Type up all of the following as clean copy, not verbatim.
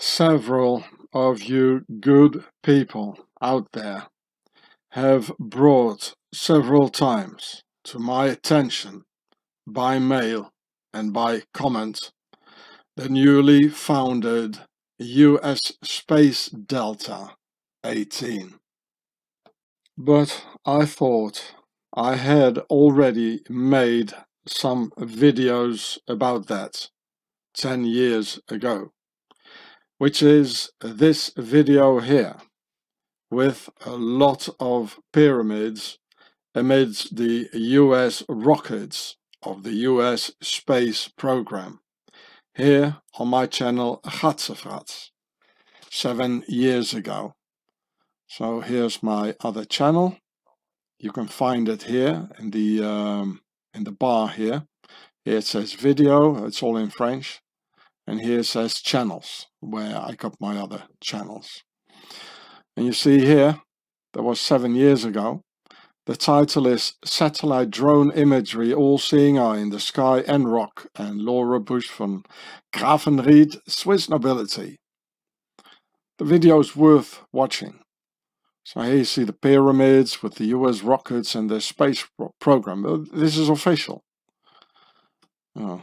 Several of you good people out there have brought several times to my attention by mail and by comment the newly founded US Space Delta 18. But I thought I had already made some videos about that 10 years ago, which is this video here, with a lot of pyramids amidst the US rockets of the US space program, here on my channel Gatsenfratz, 7 years ago. So here's my other channel. You can find it here in the bar here. Here it says video, it's all in French. And here it says channels, where I got my other channels. And you see here, that was 7 years ago. The title is Satellite Drone Imagery, All-Seeing Eye in the Sky and Rock, and Laura Bush from Grafenried, Swiss Nobility. The video is worth watching. So here you see the pyramids with the US rockets and the space program. This is official. Oh.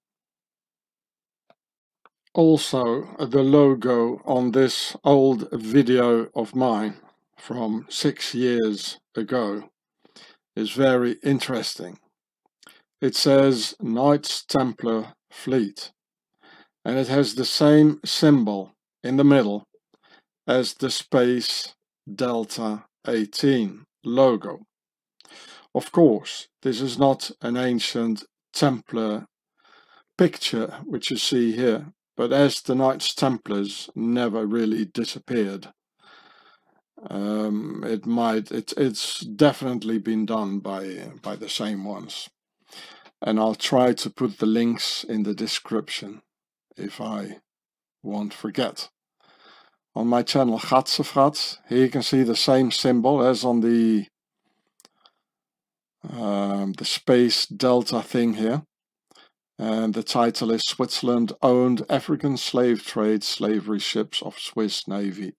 Also, the logo on this old video of mine from 6 years ago is very interesting. It says Knights Templar Fleet, and it has the same symbol in the middle as the Space Delta 18 logo. Of course, this is not an ancient Templar picture which you see here, but as the Knights Templars never really disappeared, it's definitely been done by the same ones. And I'll try to put the links in the description if I won't forget. On my channel Gatsenfratz, here you can see the same symbol as on the Space Delta thing here. And the title is Switzerland-owned African slave trade slavery ships of Swiss Navy.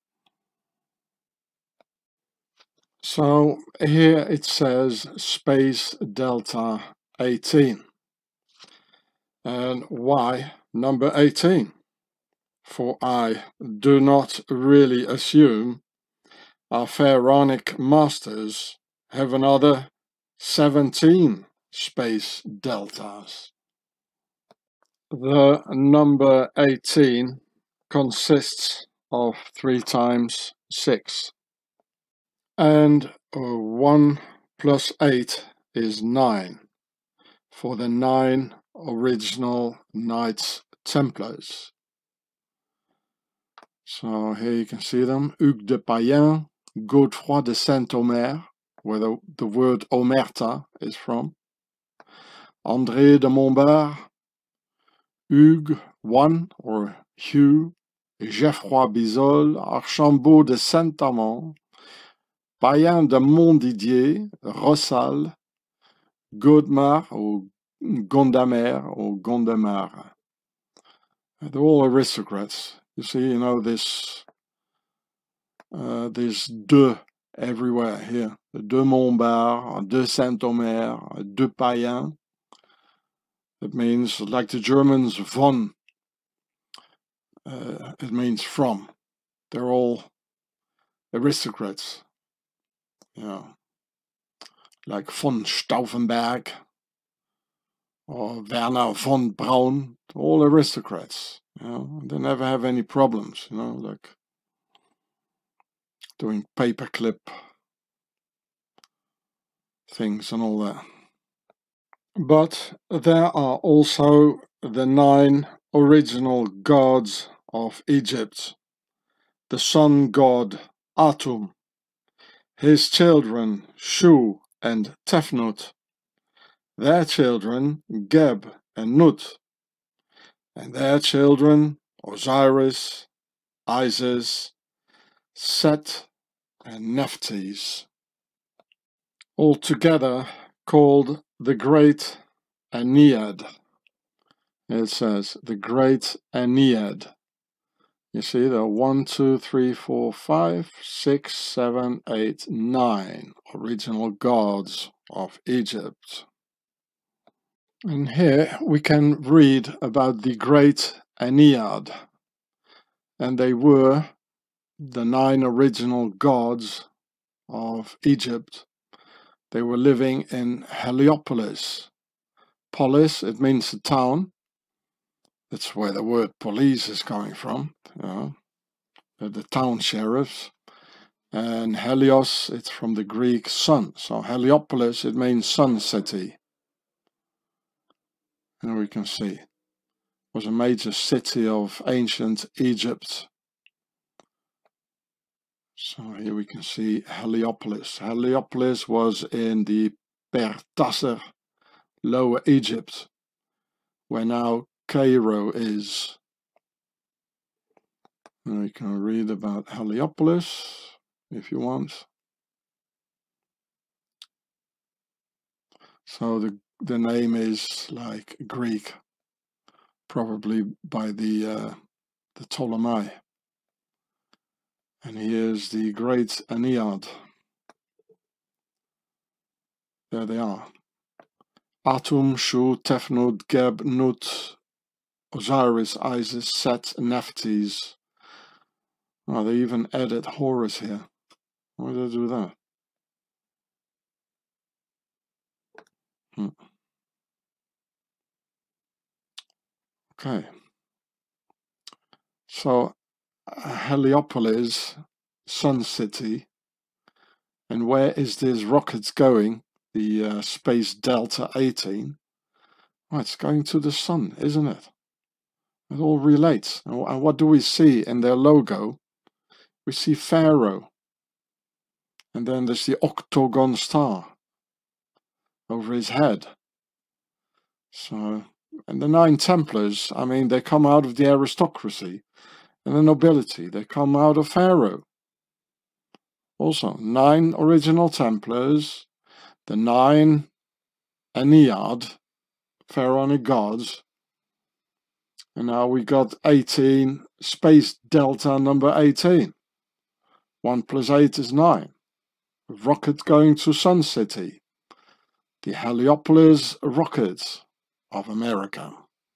So here it says Space Delta 18. And why number 18? For I do not really assume our pharaonic masters have another 17 Space Deltas. The number 18 consists of 3 times 6. And 1 plus 8 is 9 for the 9 original Knights Templars. So here you can see them: Hugues de Payens, Godefroy de Saint-Omer, where the word Omerta is from, André de Montbert, Hugues I, or Hugh, Geoffroy Bizol, Archambault de Saint-Amand, Payen de Montdidier, Rossal, Godemar, or Gondamer, or Gondemar. They're all aristocrats. You see, you know, this de everywhere here. De Montbert, de Saint-Omer, de Payen. It means, like the Germans, von. It means from. They're all aristocrats. Yeah. Like von Stauffenberg or Werner von Braun. All aristocrats. You know, they never have any problems, you know, like doing paperclip things and all that. But there are also the 9 original gods of Egypt. The sun god Atum, his children Shu and Tefnut, their children Geb and Nut, and their children Osiris, Isis, Set and Nephthys, all together called the Great Ennead. It says the Great Ennead. You see there are 1, 2, 3, 4, 5, 6, 7, 8, 9 original gods of Egypt. And here we can read about the great Ennead. And they were the 9 original gods of Egypt. They were living in Heliopolis. Polis, it means a town. That's where the word police is coming from. The town sheriffs. And Helios, it's from the Greek sun. So Heliopolis, it means sun city. And we can see it was a major city of ancient Egypt. So here we can see Heliopolis. Heliopolis was in the Pertasser, Lower Egypt, where now Cairo is. And we can read about Heliopolis if you want. So the name is like Greek, probably by the Ptolemy. And here's the great Ennead. There they are. Atum, Shu, Tefnut, Geb, Nut, Osiris, Isis, Set, Nephthys. Oh, they even added Horus here. Why did they do that? Okay. So Heliopolis, Sun City. And where is this rocket going? The Space Delta 18. Oh, it's going to the sun, isn't it? It all relates. And what do we see in their logo? We see Pharaoh. And then there's the octagon star over his head. So, and the 9 Templars, I mean, they come out of the aristocracy and the nobility. They come out of Pharaoh. Also, 9 original Templars, the 9 Ennead, pharaonic gods, and now we got 18, Space Delta number 18. 1 plus 8 is 9. Rocket going to Sun City. The Heliopolis rocket of America.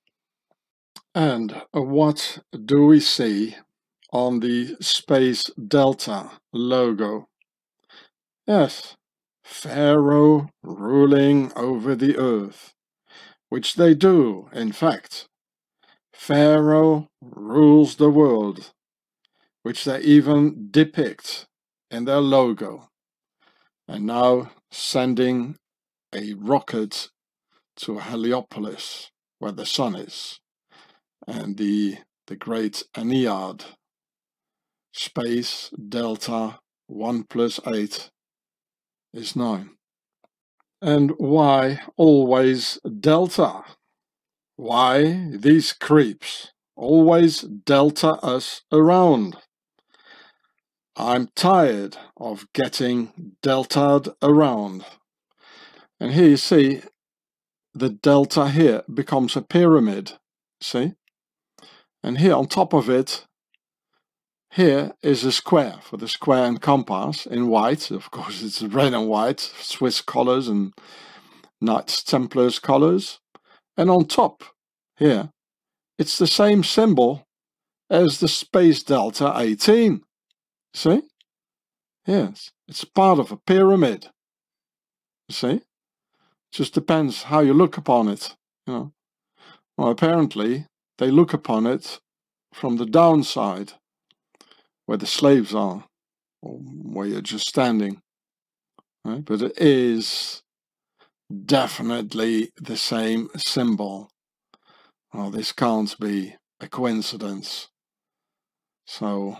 And what do we see on the Space Delta logo? Yes, Pharaoh ruling over the earth, which they do, in fact. Pharaoh rules the world, which they even depict in their logo. And now sending a rocket to Heliopolis, where the sun is, and the great Ennead. Space Delta 1 plus 8 is 9. And why always Delta? Why these creeps always delta us around? I'm tired of getting deltaed around. And here you see the delta here becomes a pyramid, see? And here on top of it, here is a square for the square and compass in white. Of course, it's red and white, Swiss colors and Knights Templars colors. And on top here, it's the same symbol as the Space Delta 18. See? Yes, it's part of a pyramid. See? Just depends how you look upon it. Well, apparently they look upon it from the downside, where the slaves are, or where you're just standing. Right? But it is definitely the same symbol. Well, this can't be a coincidence. So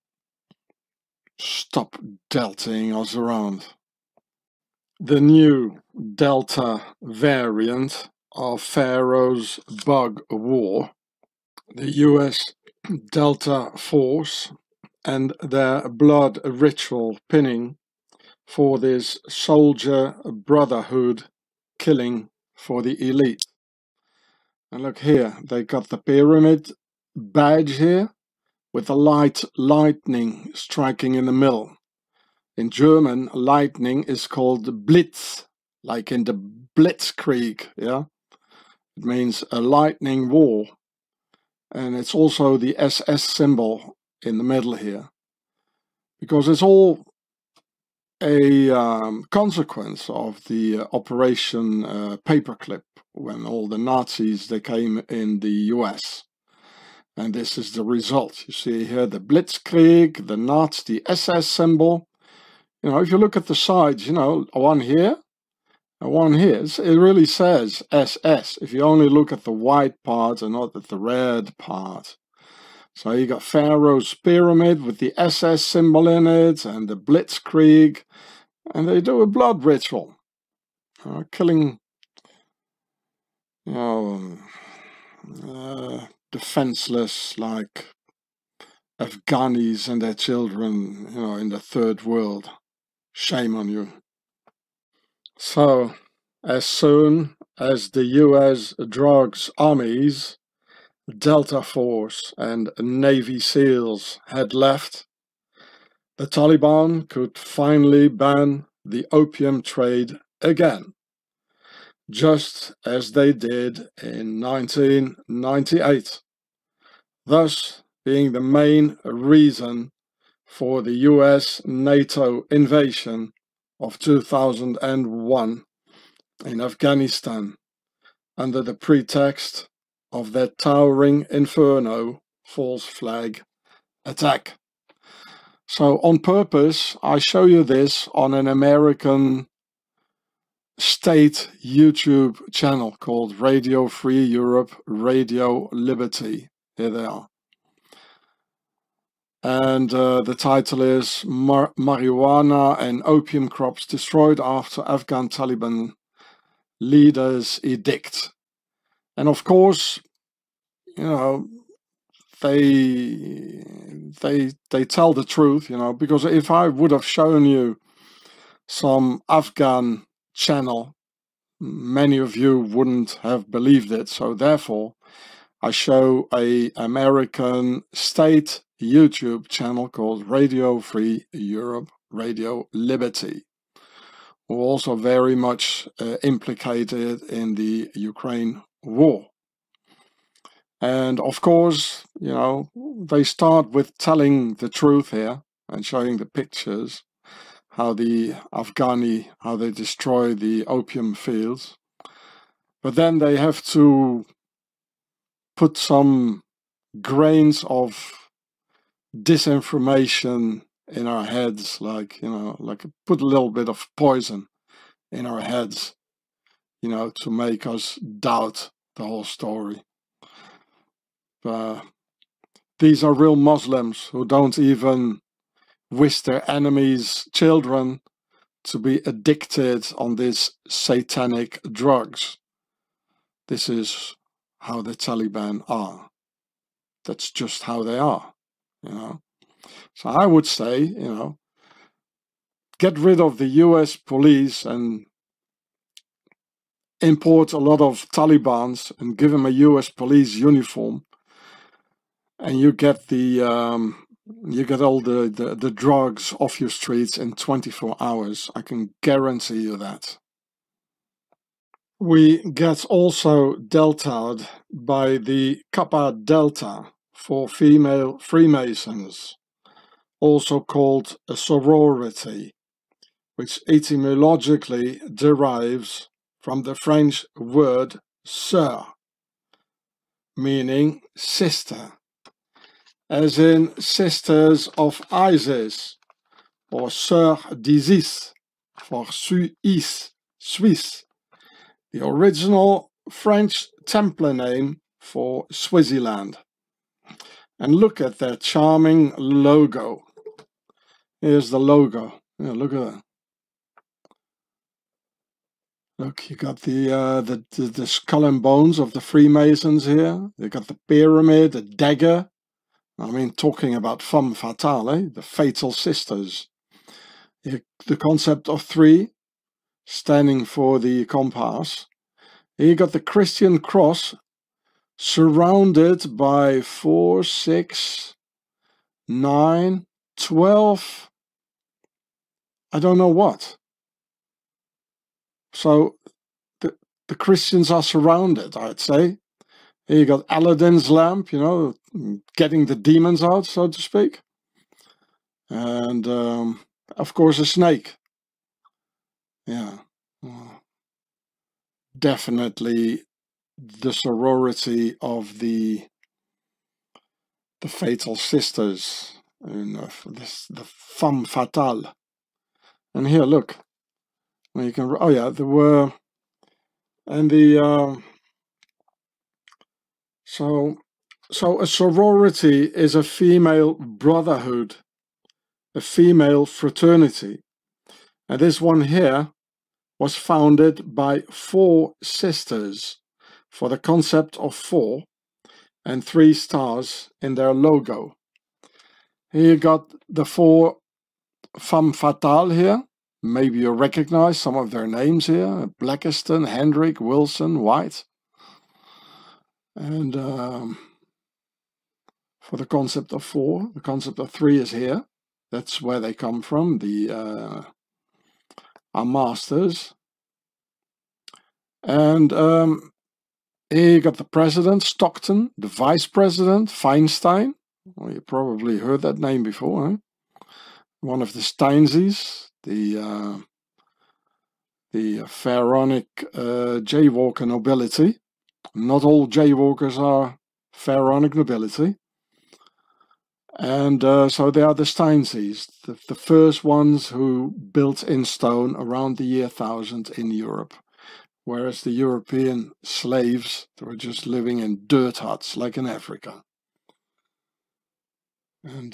stop deltaing us around. The new Delta variant of Pharaoh's Bug War, the US Delta Force, and their blood ritual pinning for this soldier brotherhood killing for the elite. And look here, they got the pyramid badge here, with a light lightning striking in the middle. In German, lightning is called Blitz, like in the Blitzkrieg, yeah? It means a lightning war. And it's also the SS symbol in the middle here. Because it's all a consequence of the Operation Paperclip, when all the Nazis, they came in the US. And this is the result. You see here the Blitzkrieg, the Nazi SS symbol. You know, if you look at the sides, you know, one here and one here, it really says SS. If you only look at the white part and not at the red part. So you got Pharaoh's pyramid with the SS symbol in it and the Blitzkrieg. And they do a blood ritual. Killing, you know, defenseless, like Afghanis and their children, you know, in the third world. Shame on you. So, as soon as the US drugs armies, Delta Force and Navy SEALs had left, the Taliban could finally ban the opium trade again, just as they did in 1998, thus being the main reason for the US NATO invasion of 2001 in Afghanistan, under the pretext of their towering inferno false flag attack. So on purpose, I show you this on an American state YouTube channel called Radio Free Europe, Radio Liberty. Here they are. And the title is Marijuana and Opium Crops Destroyed After Afghan Taliban Leaders Edict. And of course, you know, they tell the truth, you know, because if I would have shown you some Afghan channel, many of you wouldn't have believed it. So therefore, I show a American state YouTube channel called Radio Free Europe, Radio Liberty, who are also very much implicated in the Ukraine war. And of course, you know, they start with telling the truth here and showing the pictures, how the Afghani, how they destroy the opium fields. But then they have to put some grains of disinformation in our heads, like, you know, like put a little bit of poison in our heads, you know, to make us doubt the whole story. These are real Muslims who don't even wish their enemies' children to be addicted on these satanic drugs. This is how the Taliban are. That's just how they are, you know. So I would say, you know, get rid of the US police and import a lot of Talibans and give them a US police uniform, and you get the all the drugs off your streets in 24 hours. I can guarantee you that. We get also deltaed by the Kappa Delta for female Freemasons, also called a sorority, which etymologically derives from the French word sœur, meaning sister, as in Sisters of Isis, or Sœurs d'Isis, for Suisse, the original French Templar name for Swaziland. And look at that charming logo. Here's the logo. Yeah, look at that. Look, you got the skull and bones of the Freemasons here. You got the pyramid, the dagger. I mean, talking about femme fatale, eh? The fatal sisters. The concept of 3, standing for the compass. Here you got the Christian cross, surrounded by 4, 6, 9, 12, I don't know what. So the Christians are surrounded, I'd say. Here you got Aladdin's lamp, you know, getting the demons out, so to speak. And of course a snake. Yeah. Definitely the sorority of the Fatal Sisters, and the Femme Fatale. And here, look, you can. Oh yeah, there were, and the so a sorority is a female brotherhood, a female fraternity, and this one here was founded by 4 sisters for the concept of 4 and 3 stars in their logo. Here you got the 4 Femme Fatale here. Maybe you recognize some of their names here. Blackiston, Hendrick, Wilson, White. And for the concept of 4, the concept of 3 is here. That's where they come from, our masters. And here you got the president, Stockton, the vice president, Feinstein. Well, you probably heard that name before, huh? One of the Steinsies, the pharaonic jaywalker nobility. Not all jaywalkers are pharaonic nobility. And so they are the Steinsies, the first ones who built in stone around the year 1000 in Europe. Whereas the European slaves, they were just living in dirt huts like in Africa. And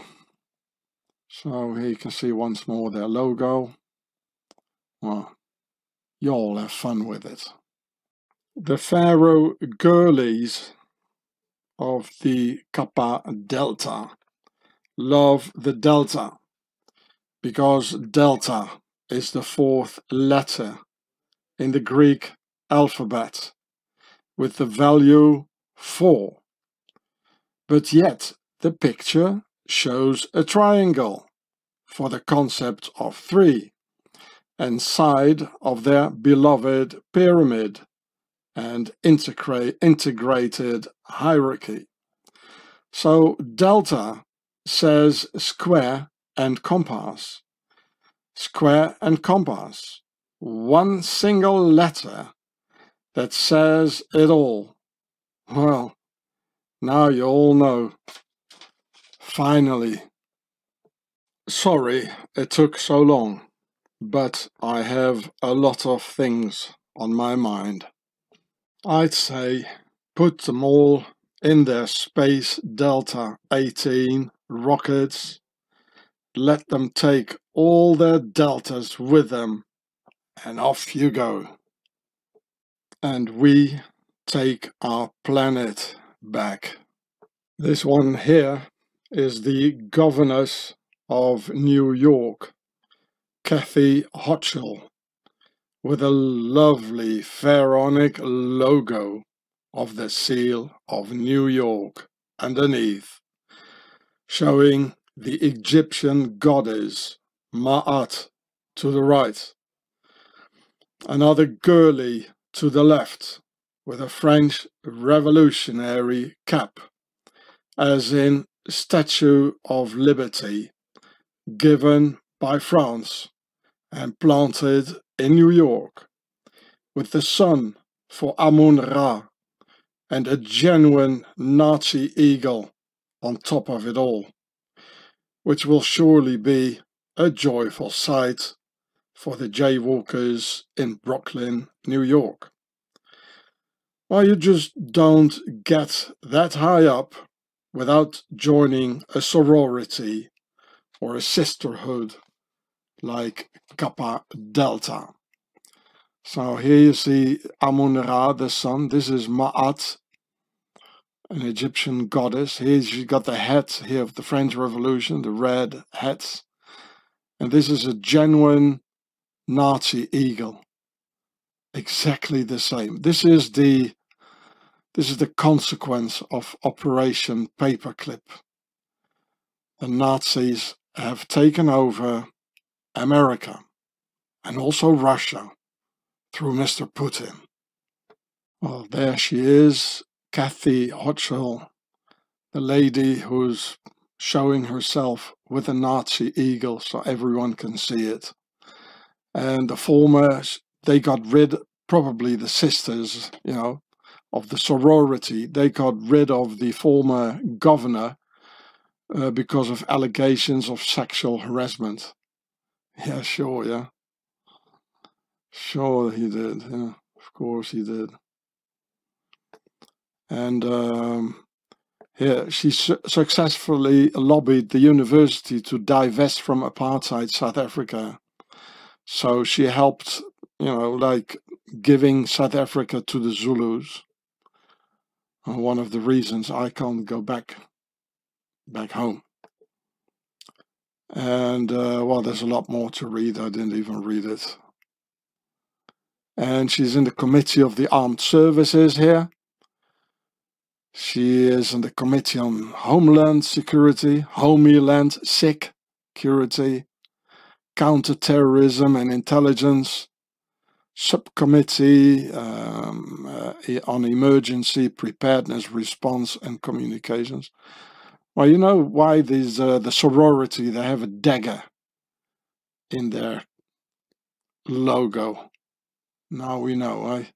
so here you can see once more their logo. Well, you all have fun with it. The Pharaoh girlies of the Kappa Delta love the delta because delta is the 4th letter in the Greek alphabet with the value 4. But yet the picture shows a triangle for the concept of 3 and side of their beloved pyramid and integrated hierarchy. So delta says square and compass. Square and compass. One single letter that says it all. Well, now you all know. Finally. Sorry it took so long, but I have a lot of things on my mind. I'd say put them all in their Space Delta 18 rockets, let them take all their deltas with them, and off you go. And we take our planet back. This one here is the governess of New York, Kathy Hochul, with a lovely pharaonic logo of the seal of New York underneath, showing the Egyptian goddess Ma'at to the right, another girly to the left with a French revolutionary cap, as in Statue of Liberty, given by France and planted in New York, with the sun for Amun-Ra and a genuine Nazi eagle on top of it all, which will surely be a joyful sight for the jaywalkers in Brooklyn, New York. Well, you just don't get that high up without joining a sorority or a sisterhood like Kappa Delta. So here you see Amun-Ra, the sun. This is Ma'at, an Egyptian goddess. Here she's got the hat here of the French Revolution, the red hats. And this is a genuine Nazi eagle. Exactly the same. This is the consequence of Operation Paperclip. the Nazis have taken over America and also Russia through Mr. Putin. Well, there she is, Kathy Hochul, the lady who's showing herself with a Nazi eagle so everyone can see it. And the former, they got rid, probably the sisters, you know, of the sorority, they got rid of the former governor because of allegations of sexual harassment. Yeah, sure, yeah. Sure he did, yeah, of course he did. And yeah, she successfully lobbied the university to divest from apartheid South Africa. So she helped, you know, like giving South Africa to the Zulus. One of the reasons I can't go back home. And well, there's a lot more to read. I didn't even read it. And she's in the Committee of the Armed Services here. She is in the Committee on Homeland Security, Homeland Security, Counterterrorism and Intelligence, Subcommittee on Emergency Preparedness, Response and Communications. Well, you know why these the sorority, they have a dagger in their logo. Now we know, eh?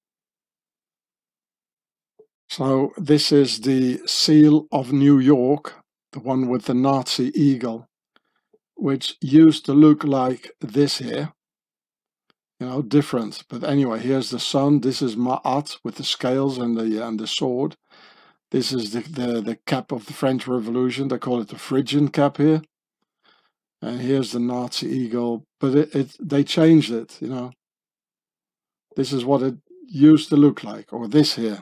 So this is the seal of New York, the one with the Nazi eagle, which used to look like this here. You know, different. But anyway, here's the sun. This is Ma'at with the scales and the sword. This is the cap of the French Revolution. They call it the Phrygian cap here. And here's the Nazi eagle. But they changed it, you know. This is what it used to look like. Or this here.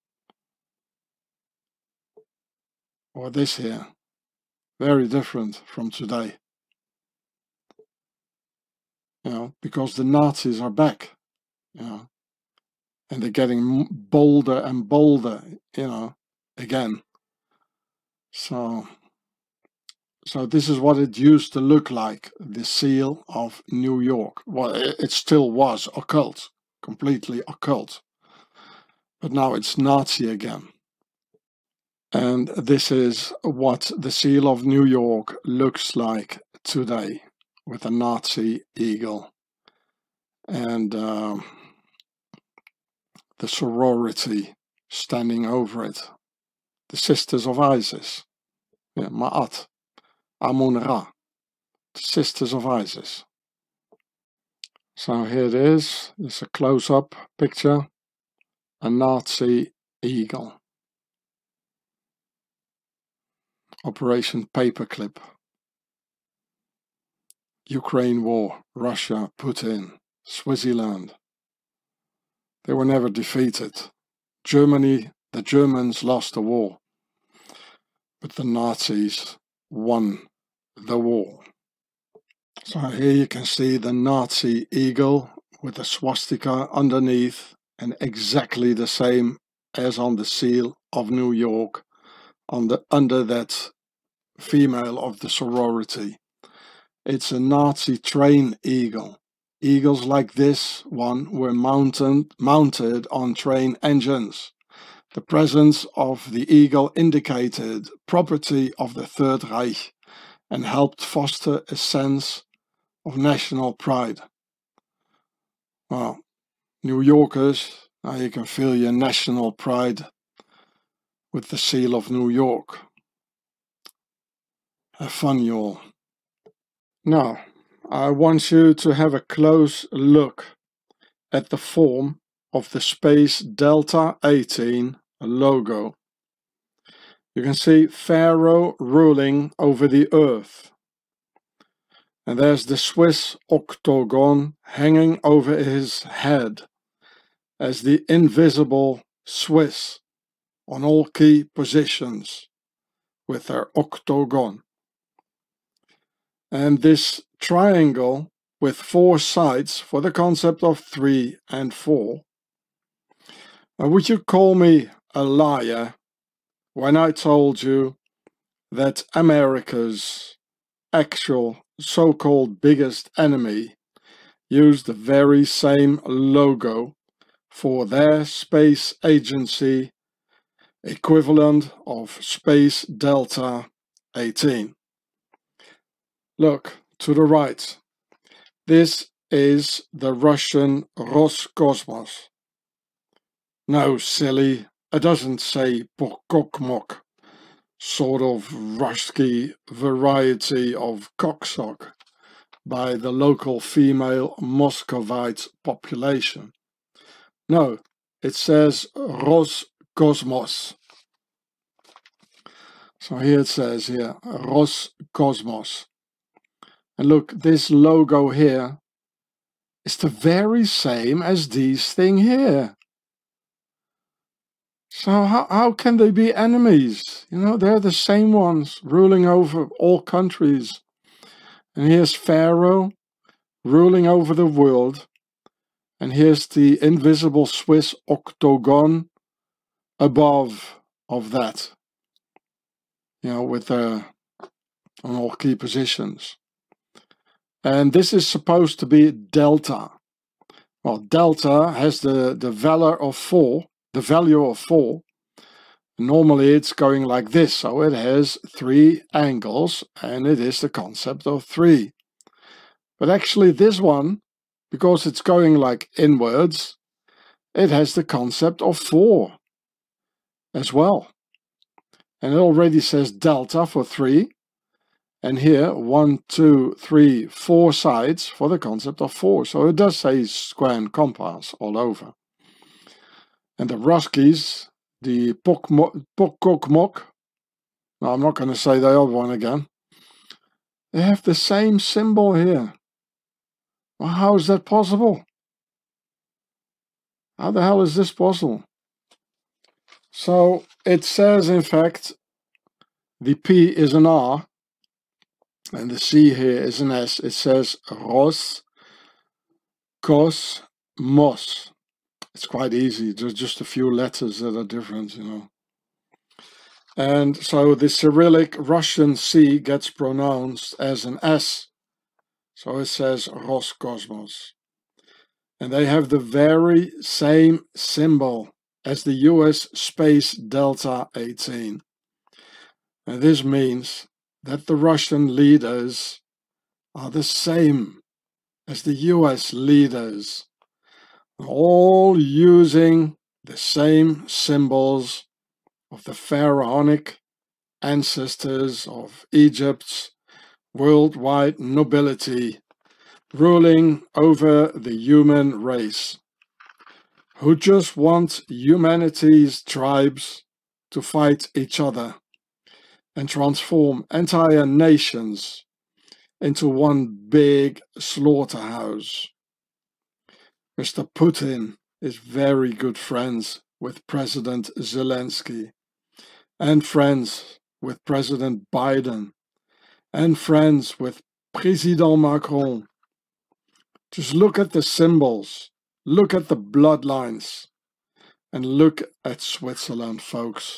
Or this here. Very different from today. You know, because the Nazis are back. You know. And they're getting bolder and bolder, you know, again. So this is what it used to look like, the seal of New York. Well, it still was occult, completely occult. But now it's Nazi again. And this is what the seal of New York looks like today, with a Nazi eagle. And the sorority standing over it. The Sisters of Isis. Yeah, Ma'at. Amun-Ra, the Sisters of Isis. So here it is. It's a close-up picture. A Nazi eagle. Operation Paperclip. Ukraine war. Russia, Putin, Swaziland. They were never defeated. Germany, the Germans lost the war. But the Nazis won the war. So here you can see the Nazi eagle with the swastika underneath, and exactly the same as on the seal of New York under that female of the sorority. It's a Nazi train eagle. Eagles like this one were mounted on train engines. The presence of the eagle indicated property of the Third Reich and helped foster a sense of national pride. Well, New Yorkers, now you can feel your national pride with the seal of New York. Have fun, you all. Now, I want you to have a close look at the form of the Space Delta 18 logo. You can see Pharaoh ruling over the Earth. And there's the Swiss octagon hanging over his head as the invisible Swiss on all key positions with their octagon. And this triangle with 4 sides for the concept of 3 and 4. Would you call me a liar when I told you that America's actual so-called biggest enemy used the very same logo for their space agency equivalent of Space Delta 18. Look to the right. This is the Russian Roscosmos. No, silly, it doesn't say Pokokmok, sort of rusky variety of cocksock by the local female Muscovite population. No, it says Roscosmos. So here it says here, Roscosmos. And look, this logo here is the very same as this thing here. So how can they be enemies? You know, they're the same ones ruling over all countries. And here's Pharaoh ruling over the world. And here's the invisible Swiss octagon above of that. You know, with on all key positions. And this is supposed to be delta. Well, delta has the value of 4. The value of 4. Normally it's going like this, so it has 3 angles, and it is the concept of 3. But actually this one, because it's going like inwards, it has the concept of 4 as well. And it already says delta for 3. And here 1, 2, 3, 4 sides for the concept of 4. So it does say square and compass all over. And the Ruskies, the Pokokmok, no, I'm not going to say the other one again. They have the same symbol here. Well, how is that possible? How the hell is this possible? So it says, in fact, the P is an R and the C here is an S. It says Roscosmos. It's quite easy. There's just a few letters that are different, you know. And so the Cyrillic Russian C gets pronounced as an S. So it says Roscosmos. And they have the very same symbol as the US Space Delta 18. And this means that the Russian leaders are the same as the US leaders, all using the same symbols of the pharaonic ancestors of Egypt's worldwide nobility ruling over the human race, who just want humanity's tribes to fight each other and transform entire nations into one big slaughterhouse. Mr. Putin is very good friends with President Zelensky, and friends with President Biden, and friends with President Macron. Just look at the symbols, look at the bloodlines, and look at Switzerland, folks.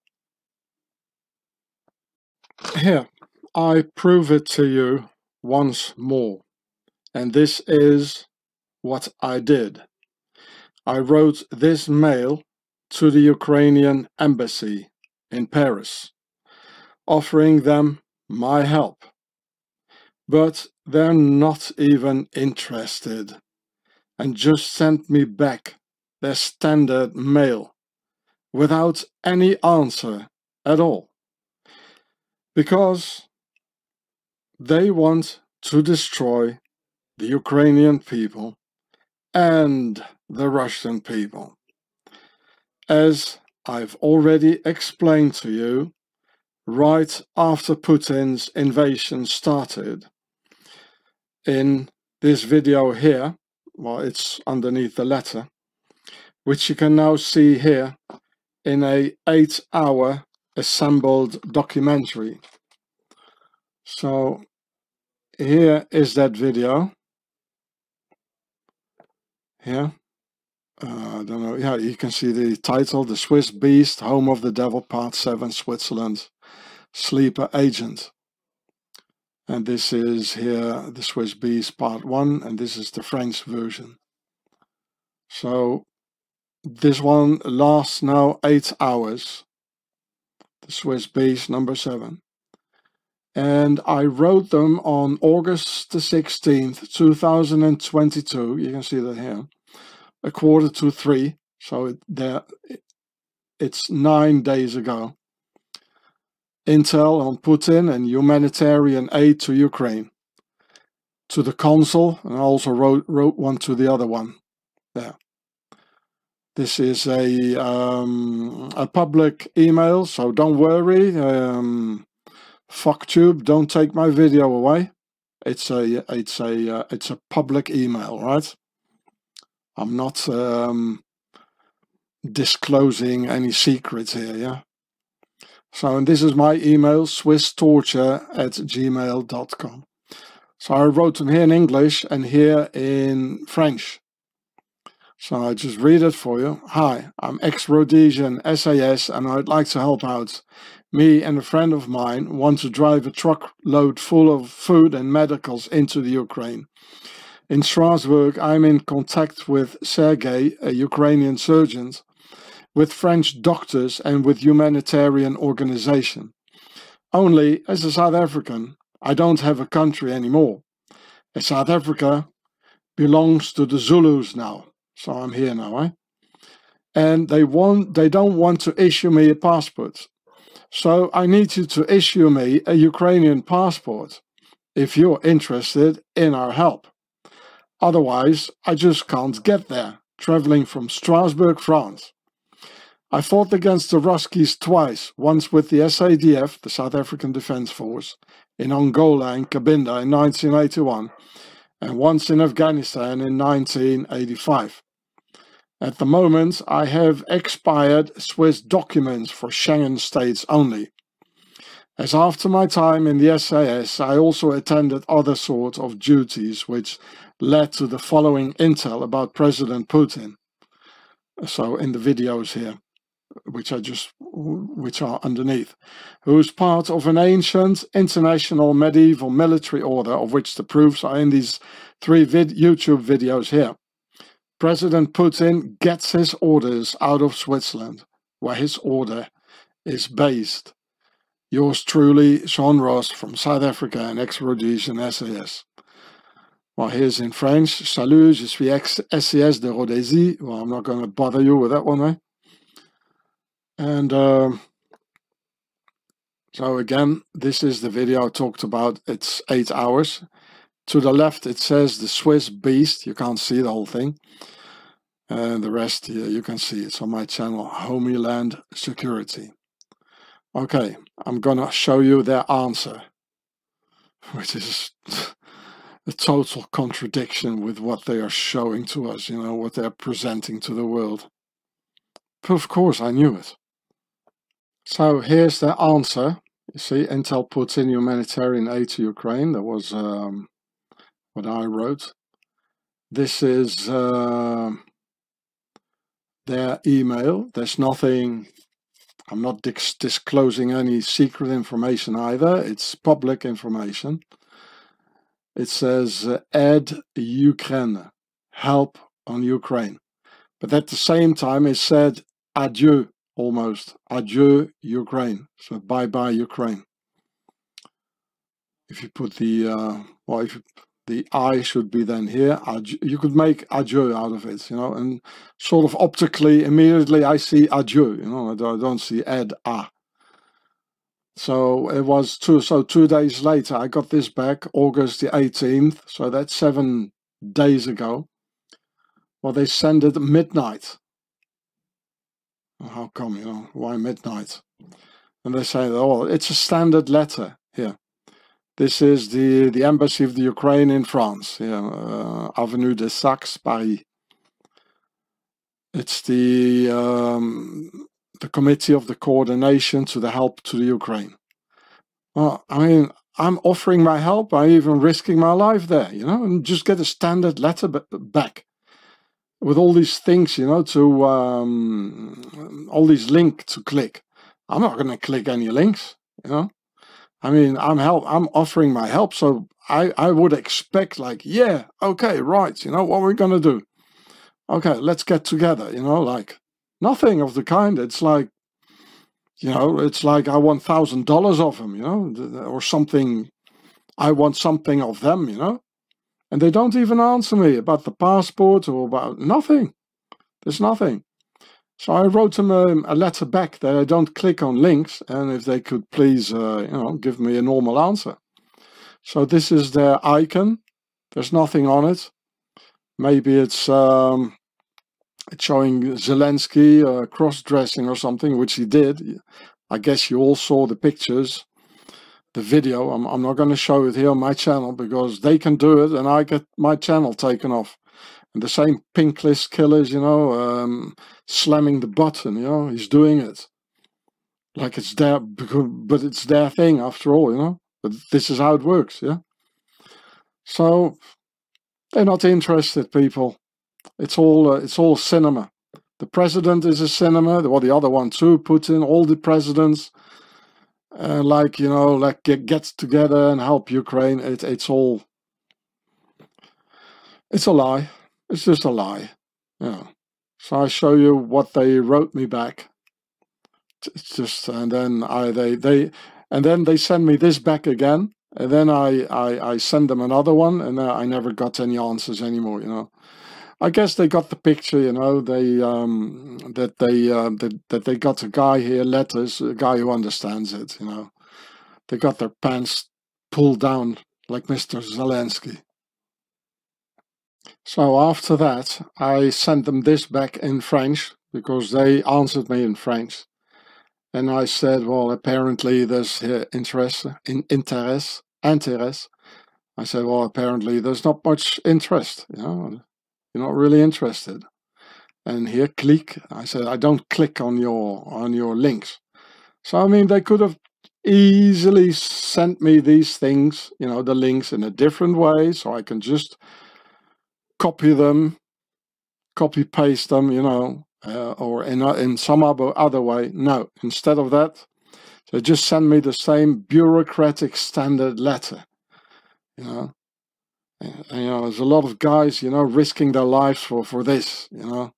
Here, I prove it to you once more, and this is what I did. I wrote this mail to the Ukrainian embassy in Paris, offering them my help. But they're not even interested, and just sent me back their standard mail without any answer at all. Because they want to destroy the Ukrainian people and the Russian people. As I've already explained to you, right after Putin's invasion started, in this video here, well, it's underneath the letter, which you can now see here in a 8-hour assembled documentary. So here is that video. Here, I don't know, yeah, you can see the title, The Swiss Beast, Home of the Devil, Part 7, Switzerland. sleeper agent. And this is here the Swiss Beast Part 1, and this is the French version. So this one lasts now 8 hours, the Swiss Beast number 7. And I wrote them on August the 16th, 2022. You can see that here, 2:45. So it's 9 days ago. Intel on Putin and humanitarian aid to Ukraine. To the consul, and I also wrote one to the other one. There. This is a public email, so don't worry. FuckTube, don't take my video away. It's a public email, right? I'm not disclosing any secrets here, yeah? So, and this is my email, swisstorture@gmail.com. So I wrote them here in English and here in French. So I just read it for you. Hi, I'm ex-Rhodesian SAS and I'd like to help out. Me and a friend of mine want to drive a truckload full of food and medicals into the Ukraine. In Strasbourg, I'm in contact with Sergei, a Ukrainian surgeon, with French doctors and with humanitarian organization. Only, as a South African, I don't have a country anymore. As South Africa belongs to the Zulus now. So I'm here now, eh? And they don't want to issue me a passport. So I need you to issue me a Ukrainian passport if you're interested in our help. Otherwise, I just can't get there, traveling from Strasbourg, France. I fought against the Ruskies twice, once with the SADF, the South African Defense Force, in Angola and Cabinda in 1981, and once in Afghanistan in 1985. At the moment, I have expired Swiss documents for Schengen states only. As after my time in the SAS, I also attended other sorts of duties which led to the following intel about President Putin. So in the videos here, which are underneath, who is part of an ancient international medieval military order, of which the proofs are in these 3 YouTube videos here. President Putin gets his orders out of Switzerland, where his order is based. Yours truly, Sean Ross from South Africa and ex-Rhodesian SAS. Well, here's in French. Salut, je suis ex-SAS de Rhodésie. Well, I'm not going to bother you with that one, eh? And so again, this is the video I talked about. It's 8 hours. To the left, it says the Swiss Beast. You can't see the whole thing. And the rest here, you can see. It's on my channel, Homeland Security. Okay, I'm gonna show you their answer, which is a total contradiction with what they are showing to us, you know, what they're presenting to the world. But of course, I knew it. So here's their answer. You see, Intel puts in humanitarian aid to Ukraine. That was what I wrote. This is their email. There's nothing, I'm not disclosing any secret information either. It's public information. It says aid Ukraine, help on Ukraine. But at the same time it said adieu, almost. Adieu Ukraine. So bye-bye Ukraine. If you put the, well, if the I should be then here, you could make adieu out of it, you know, and sort of optically, immediately I see adieu, you know, I don't see ad a. So it was 2 days later, I got this back, August the 18th, so that's 7 days ago. Well, they send it at midnight. Well, how come, you know, why midnight? And they say, oh, it's a standard letter here. This is the embassy of the Ukraine in France, yeah, Avenue des Sacs, Paris. It's the Committee of the Coordination to the Help to the Ukraine. Well, I mean, I'm offering my help. I'm even risking my life there, you know, and just get a standard letter back with all these things, you know, to all these links to click. I'm not going to click any links, you know. I mean, I'm offering my help, so I would expect like, yeah, okay, right, you know, what we're gonna do? Okay, let's get together, you know, like nothing of the kind. It's like, you know, it's like I want $1,000 off him, you know, or something. I want something of them, you know, and they don't even answer me about the passport or about nothing. There's nothing. So I wrote them a letter back that I don't click on links, and if they could please, you know, give me a normal answer. So this is their icon. There's nothing on it. Maybe it's showing Zelensky cross-dressing or something, which he did. I guess you all saw the pictures, the video. I'm not going to show it here on my channel because they can do it and I get my channel taken off. And the same pink list killers, you know, slamming the button, you know, he's doing it. Like it's their, but it's their thing after all, you know. But this is how it works, yeah. So they're not interested, people. It's all cinema. The president is a cinema. Well, the other one too, Putin. All the presidents, like, you know, like get together and help Ukraine. It's all. It's a lie. It's just a lie. Yeah. So I show you what they wrote me back. It's just, and then they send me this back again, and then I send them another one, and I never got any answers anymore, you know. I guess they got the picture, you know. That they got a guy here, letters, a guy who understands it, you know. They got their pants pulled down like Mr. Zelensky. So after that, I sent them this back in French because they answered me in French. And I said, well, apparently there's interest. I said, well, apparently there's not much interest, you know, you're not really interested. And here, click. I said, I don't click on your links. So, I mean, they could have easily sent me these things, you know, the links in a different way, so I can just copy them, copy paste them, you know, or in some other way. No, instead of that, they just send me the same bureaucratic standard letter, you know. And, you know, there's a lot of guys, you know, risking their lives for this, you know.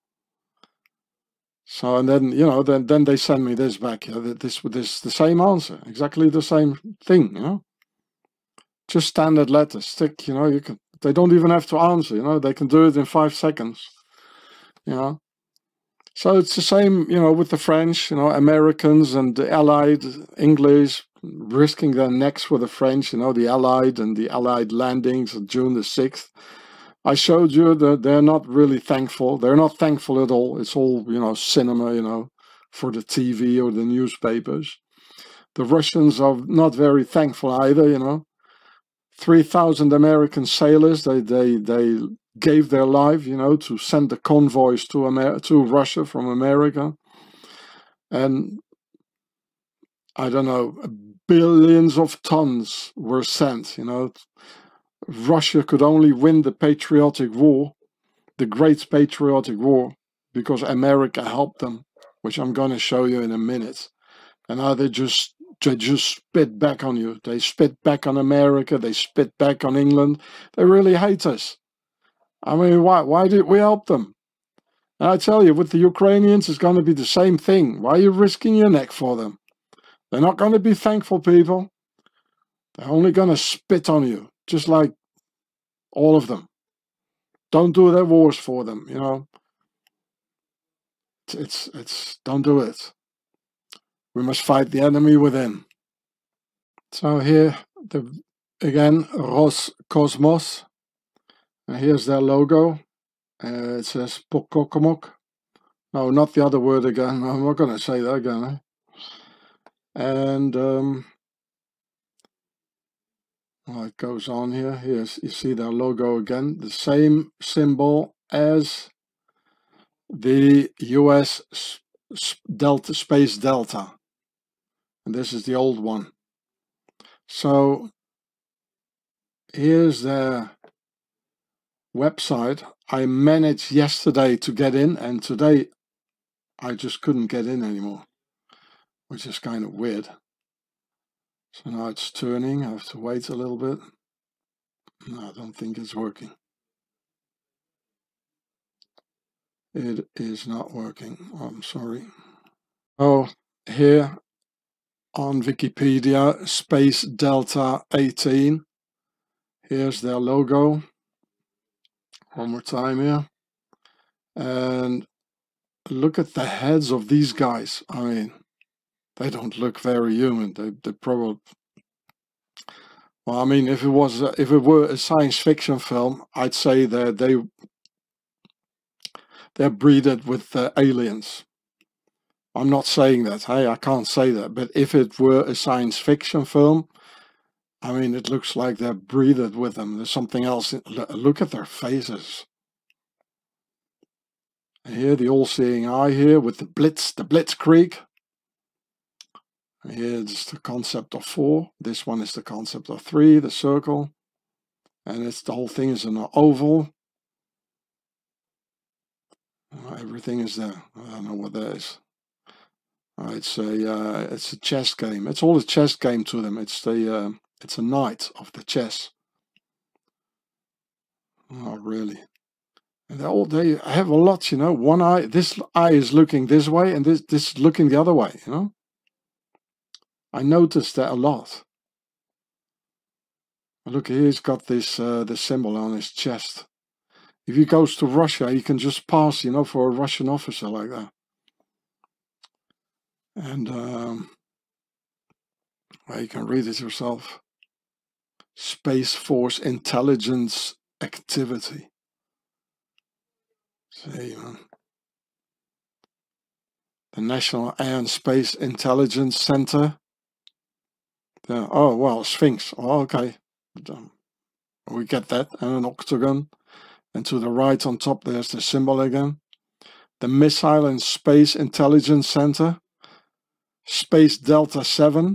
So, and then, you know, then they send me this back, you know, this the same answer, exactly the same thing, you know. Just standard letters, stick, you know, you can, they don't even have to answer, you know, they can do it in 5 seconds, you know. So it's the same, you know, with the French, you know, Americans and the Allied English risking their necks for the French, you know, the Allied landings on June the 6th. I showed you that they're not really thankful. They're not thankful at all. It's all, you know, cinema, you know, for the TV or the newspapers. The Russians are not very thankful either, you know. 3,000 American sailors, they gave their life, you know, to send the convoys to Russia from America. And I don't know, billions of tons were sent, you know. Russia could only win the patriotic war, the Great Patriotic War, because America helped them, which I'm going to show you in a minute. And now they just spit back on you. They spit back on America. They spit back on England. They really hate us. I mean, why did we help them? And I tell you, with the Ukrainians, it's going to be the same thing. Why are you risking your neck for them? They're not going to be thankful people. They're only going to spit on you, just like all of them. Don't do their wars for them, you know. Don't do it. We must fight the enemy within. So here, again, Roscosmos. And here's their logo. It says Pokokomok. No, not the other word again. I'm not going to say that again. Eh? And well, it goes on here. Here's, you see their logo again. The same symbol as the US Space Delta. And this is the old one. So here's their website. I managed yesterday to get in, and today I just couldn't get in anymore, which is kind of weird. So now it's turning. I have to wait a little bit. No, I don't think it's working. It is not working. I'm sorry. Oh, here on Wikipedia, Space Delta 18. Here's their logo. One more time here. And look at the heads of these guys. I mean, they don't look very human. They probably... Well, I mean, if it were a science fiction film, I'd say that they're breeded with aliens. I'm not saying that. Hey, I can't say that. But if it were a science fiction film, I mean, it looks like they're breeded with them. There's something else. Look at their faces. And here, the all-seeing eye here with the blitzkrieg. Here's the concept of 4. This one is the concept of 3, the circle. And the whole thing is an oval. Everything is there. I don't know what that is. It's a chess game. It's all a chess game to them. It's a knight of the chess. Oh, really? And they have a lot, you know. One eye, this eye is looking this way, and this is looking the other way, you know. I noticed that a lot. Look, he's got this symbol on his chest. If he goes to Russia, he can just pass, you know, for a Russian officer like that. And well, you can read it yourself. Space Force Intelligence Activity. See, man. The National Air and Space Intelligence Center. Oh, well, Sphinx. Oh, okay. We get that. And an octagon. And to the right on top, there's the symbol again. The Missile and Space Intelligence Center. Space Delta 7.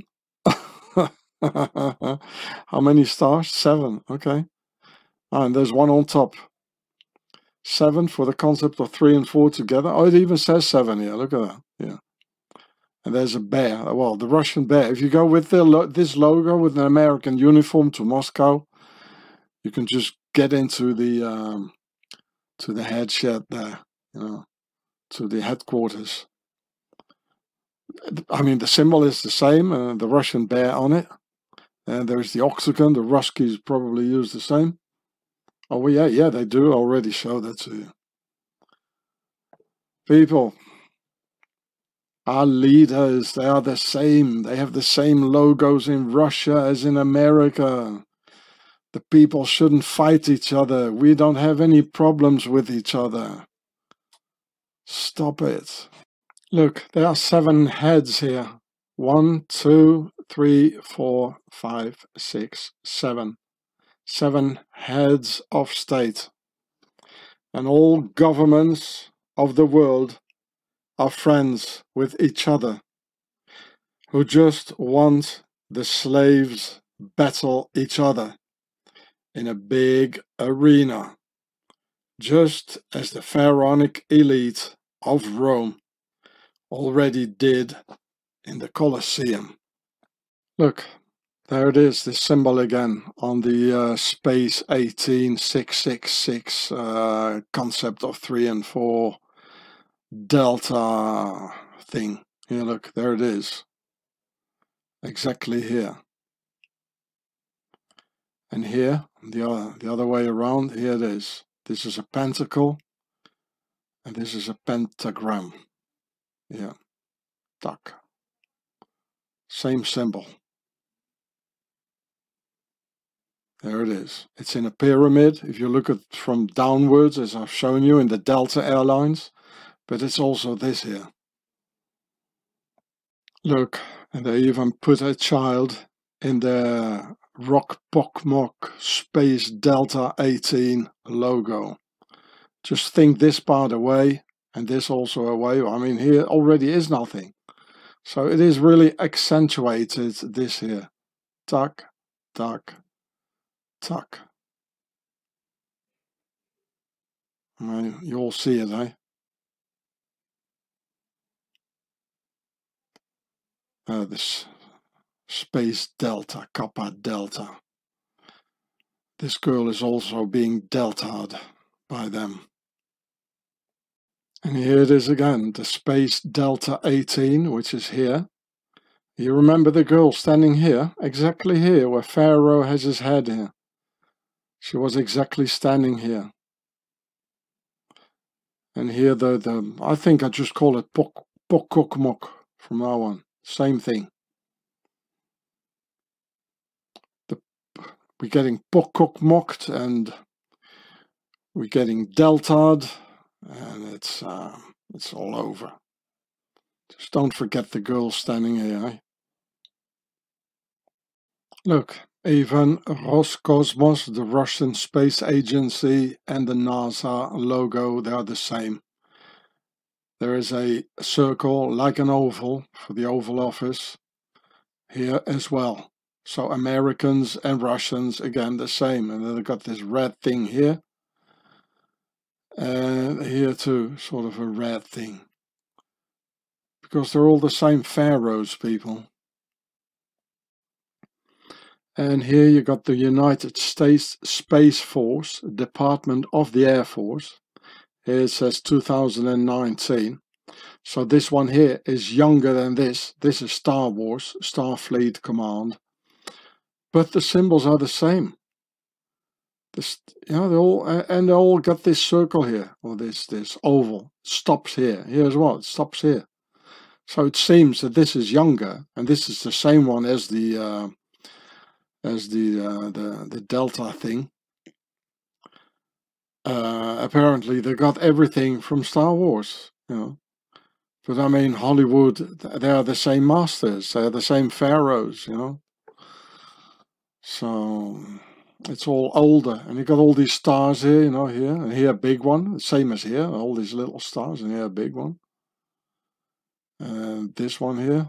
How many stars? 7. Okay. And there's one on top. 7 for the concept of 3 and 4 together. Oh, it even says 7 here. Look at that. Yeah. And there's a bear. Well, the Russian bear. If you go with this logo with an American uniform to Moscow, you can just get into the head shed there. You know, to the headquarters. I mean, the symbol is the same. The Russian bear on it. And there's the octagon. The Ruskies probably use the same. Oh, well, yeah, they do already show that to you. People, our leaders, they are the same. They have the same logos in Russia as in America. The people shouldn't fight each other. We don't have any problems with each other. Stop it. Look, there are 7 heads here. 1, 2, 3, 4, 5, 6, 7. 7 heads of state. And all governments of the world are friends with each other, who just want the slaves battle each other in a big arena, just as the pharaonic elite of Rome already did in the Colosseum. Look, there it is, this symbol again on the Space 18666 concept of 3 and 4 Delta thing. Here, look, there it is. Exactly here. And here, the other way around, here it is. This is a pentacle, and this is a pentagram. Yeah, duck. Same symbol. There it is. It's in a pyramid, if you look at from downwards, as I've shown you in the Delta Airlines, but it's also this here. Look, and they even put a child in the Rock Pokmok Space Delta 18 logo. Just think this part away and this also away. I mean, here already is nothing. So it is really accentuated, this here. Tuck, tuck, tuck. I mean, you all see it, eh? This Space Delta, Kappa Delta. This girl is also being delta'd by them. And here it is again, the Space Delta 18, which is here. You remember the girl standing here, exactly here, where Pharaoh has his head here. She was exactly standing here. And here I think I just call it Pokokmok from now on. Same thing. We're getting Pokokmokt and we're getting delta'd, and it's all over. Just don't forget the girl standing here, eh? Look, even Roscosmos, the Russian space agency, and the NASA logo, they are the same. There is a circle like an oval for the Oval Office here as well. So Americans and Russians, again, the same. And then they've got this red thing here. And here too, sort of a red thing. Because they're all the same pharaohs, people. And here you got the United States Space Force, Department of the Air Force. Here it says 2019. So this one here is younger than this. This is Star Wars, Starfleet Command. But the symbols are the same. They all got this circle here, or this oval. Stops here. Here as well. It stops here. So it seems that this is younger, and this is the same one as the Delta thing. Apparently they got everything from Star Wars, you know. But I mean, Hollywood, they are the same masters, they are the same pharaohs, you know. So it's all older, and you got all these stars here, you know, here, and here a big one, same as here, all these little stars, and here a big one. And this one here,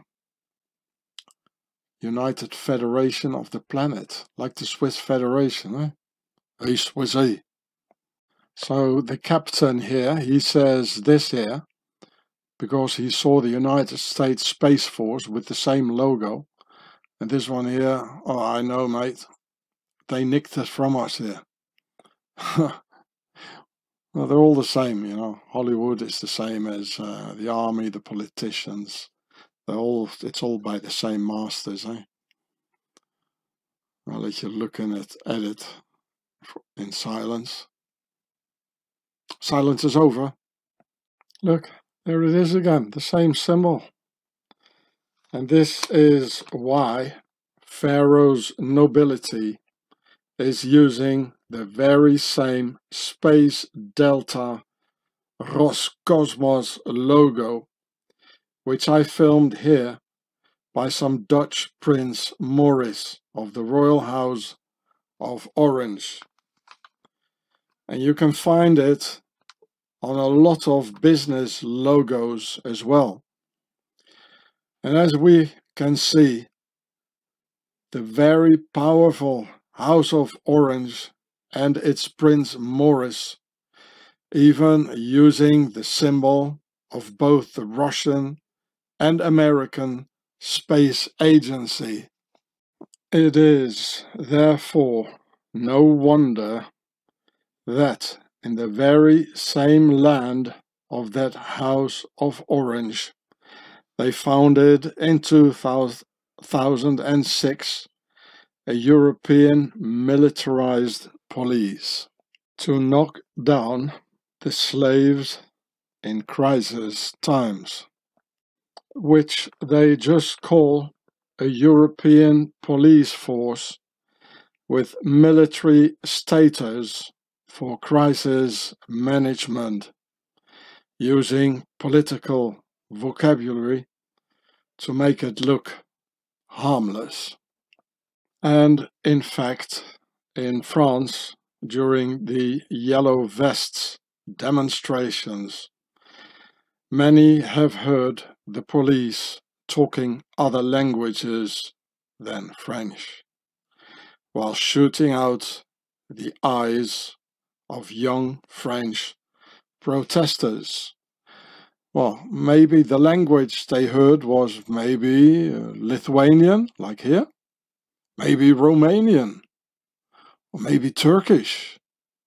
United Federation of the Planet, like the Swiss Federation, eh? Hey, Swissy. So the captain here, he says this here, because he saw the United States Space Force with the same logo. And this one here, oh, I know, mate. They nicked it from us here. Well, they're all the same, you know. Hollywood is the same as the army, the politicians. It's all by the same masters, eh? I'll let you looking at it in silence. Silence is over. Look, there it is again, the same symbol. And this is why Pharaoh's nobility is using the very same Space Delta Roscosmos logo, which I filmed here by some Dutch Prince Maurice of the Royal House of Orange. And you can find it on a lot of business logos as well. And as we can see, the very powerful House of Orange and its Prince Maurice, even using the symbol of both the Russian and American Space Agency. It is therefore no wonder that in the very same land of that House of Orange, they founded in 2006 a European militarized police to knock down the slaves in crisis times, which they just call a European police force with military status for crisis management, using political vocabulary to make it look harmless. And in fact, in France, during the Yellow Vests demonstrations, many have heard the police talking other languages than French, while shooting out the eyes of young French protesters. Well, maybe the language they heard was maybe Lithuanian, like here, maybe Romanian, or maybe Turkish.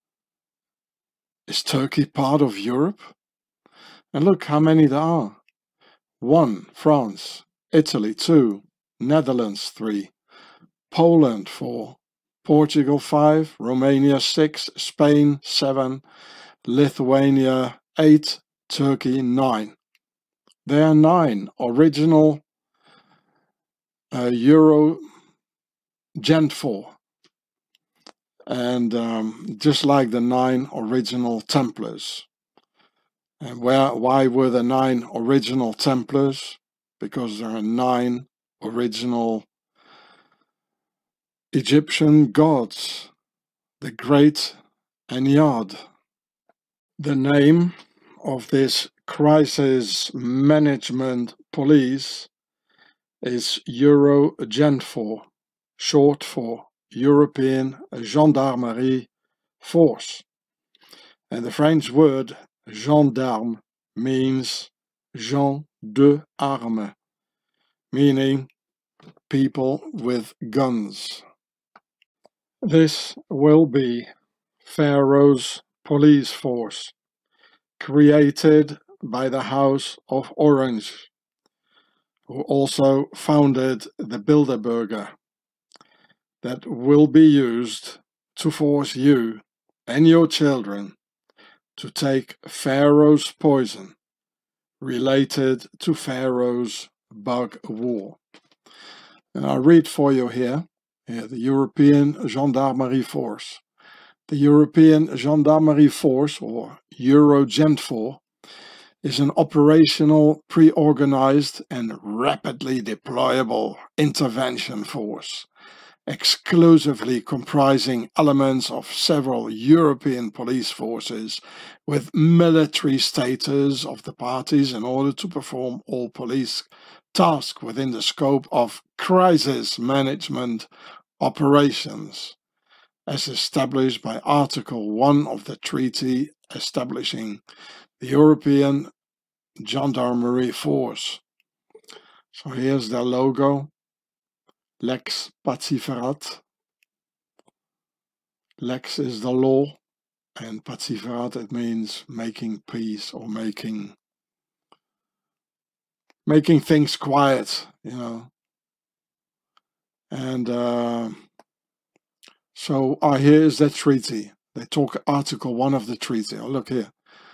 Is Turkey part of Europe? And look how many there are. 1, France, Italy 2, Netherlands 3, Poland 4, Portugal 5, Romania 6, Spain 7, Lithuania 8, Turkey 9. There are 9 original Euro Gen 4. And just like the 9 original Templars. And why were there 9 original Templars? Because there are 9 original Egyptian gods, the Great Ennead. The name of this crisis management police is Eurogenfor, short for European Gendarmerie Force. And the French word gendarme means gens de armes, meaning people with guns. This will be Pharaoh's police force, created by the House of Orange, who also founded the Bilderberger, that will be used to force you and your children to take Pharaoh's poison related to Pharaoh's bug war. And I'll read for you here the European Gendarmerie Force. The European Gendarmerie Force, or Eurogenfor, is an operational, pre-organized and rapidly deployable intervention force, exclusively comprising elements of several European police forces with military status of the parties in order to perform all police tasks within the scope of crisis management operations, as established by Article 1 of the treaty establishing the European Gendarmerie Force. So here's their logo, Lex Paciferat. Lex is the law, and Paciferat, it means making peace or making things quiet, you know. And so here is that treaty. They talk Article 1 of the treaty. Oh, look here.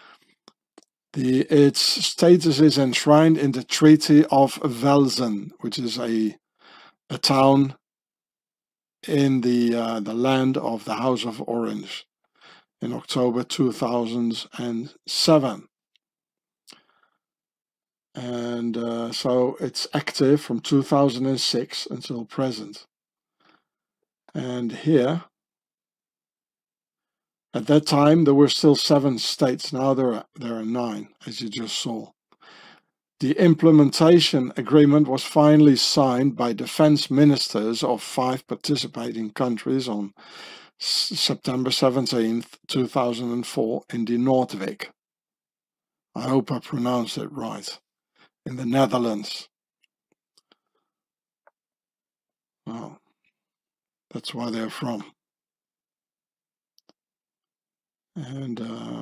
Its status is enshrined in the Treaty of Velzen, which is a town in the land of the House of Orange in October 2007. And so it's active from 2006 until present. And here, at that time, there were still 7 states. Now there are 9, as you just saw. The implementation agreement was finally signed by defense ministers of 5 participating countries on September 17th, 2004 in the Noordwijk. I hope I pronounced it right. In the Netherlands. Well, that's where they're from. And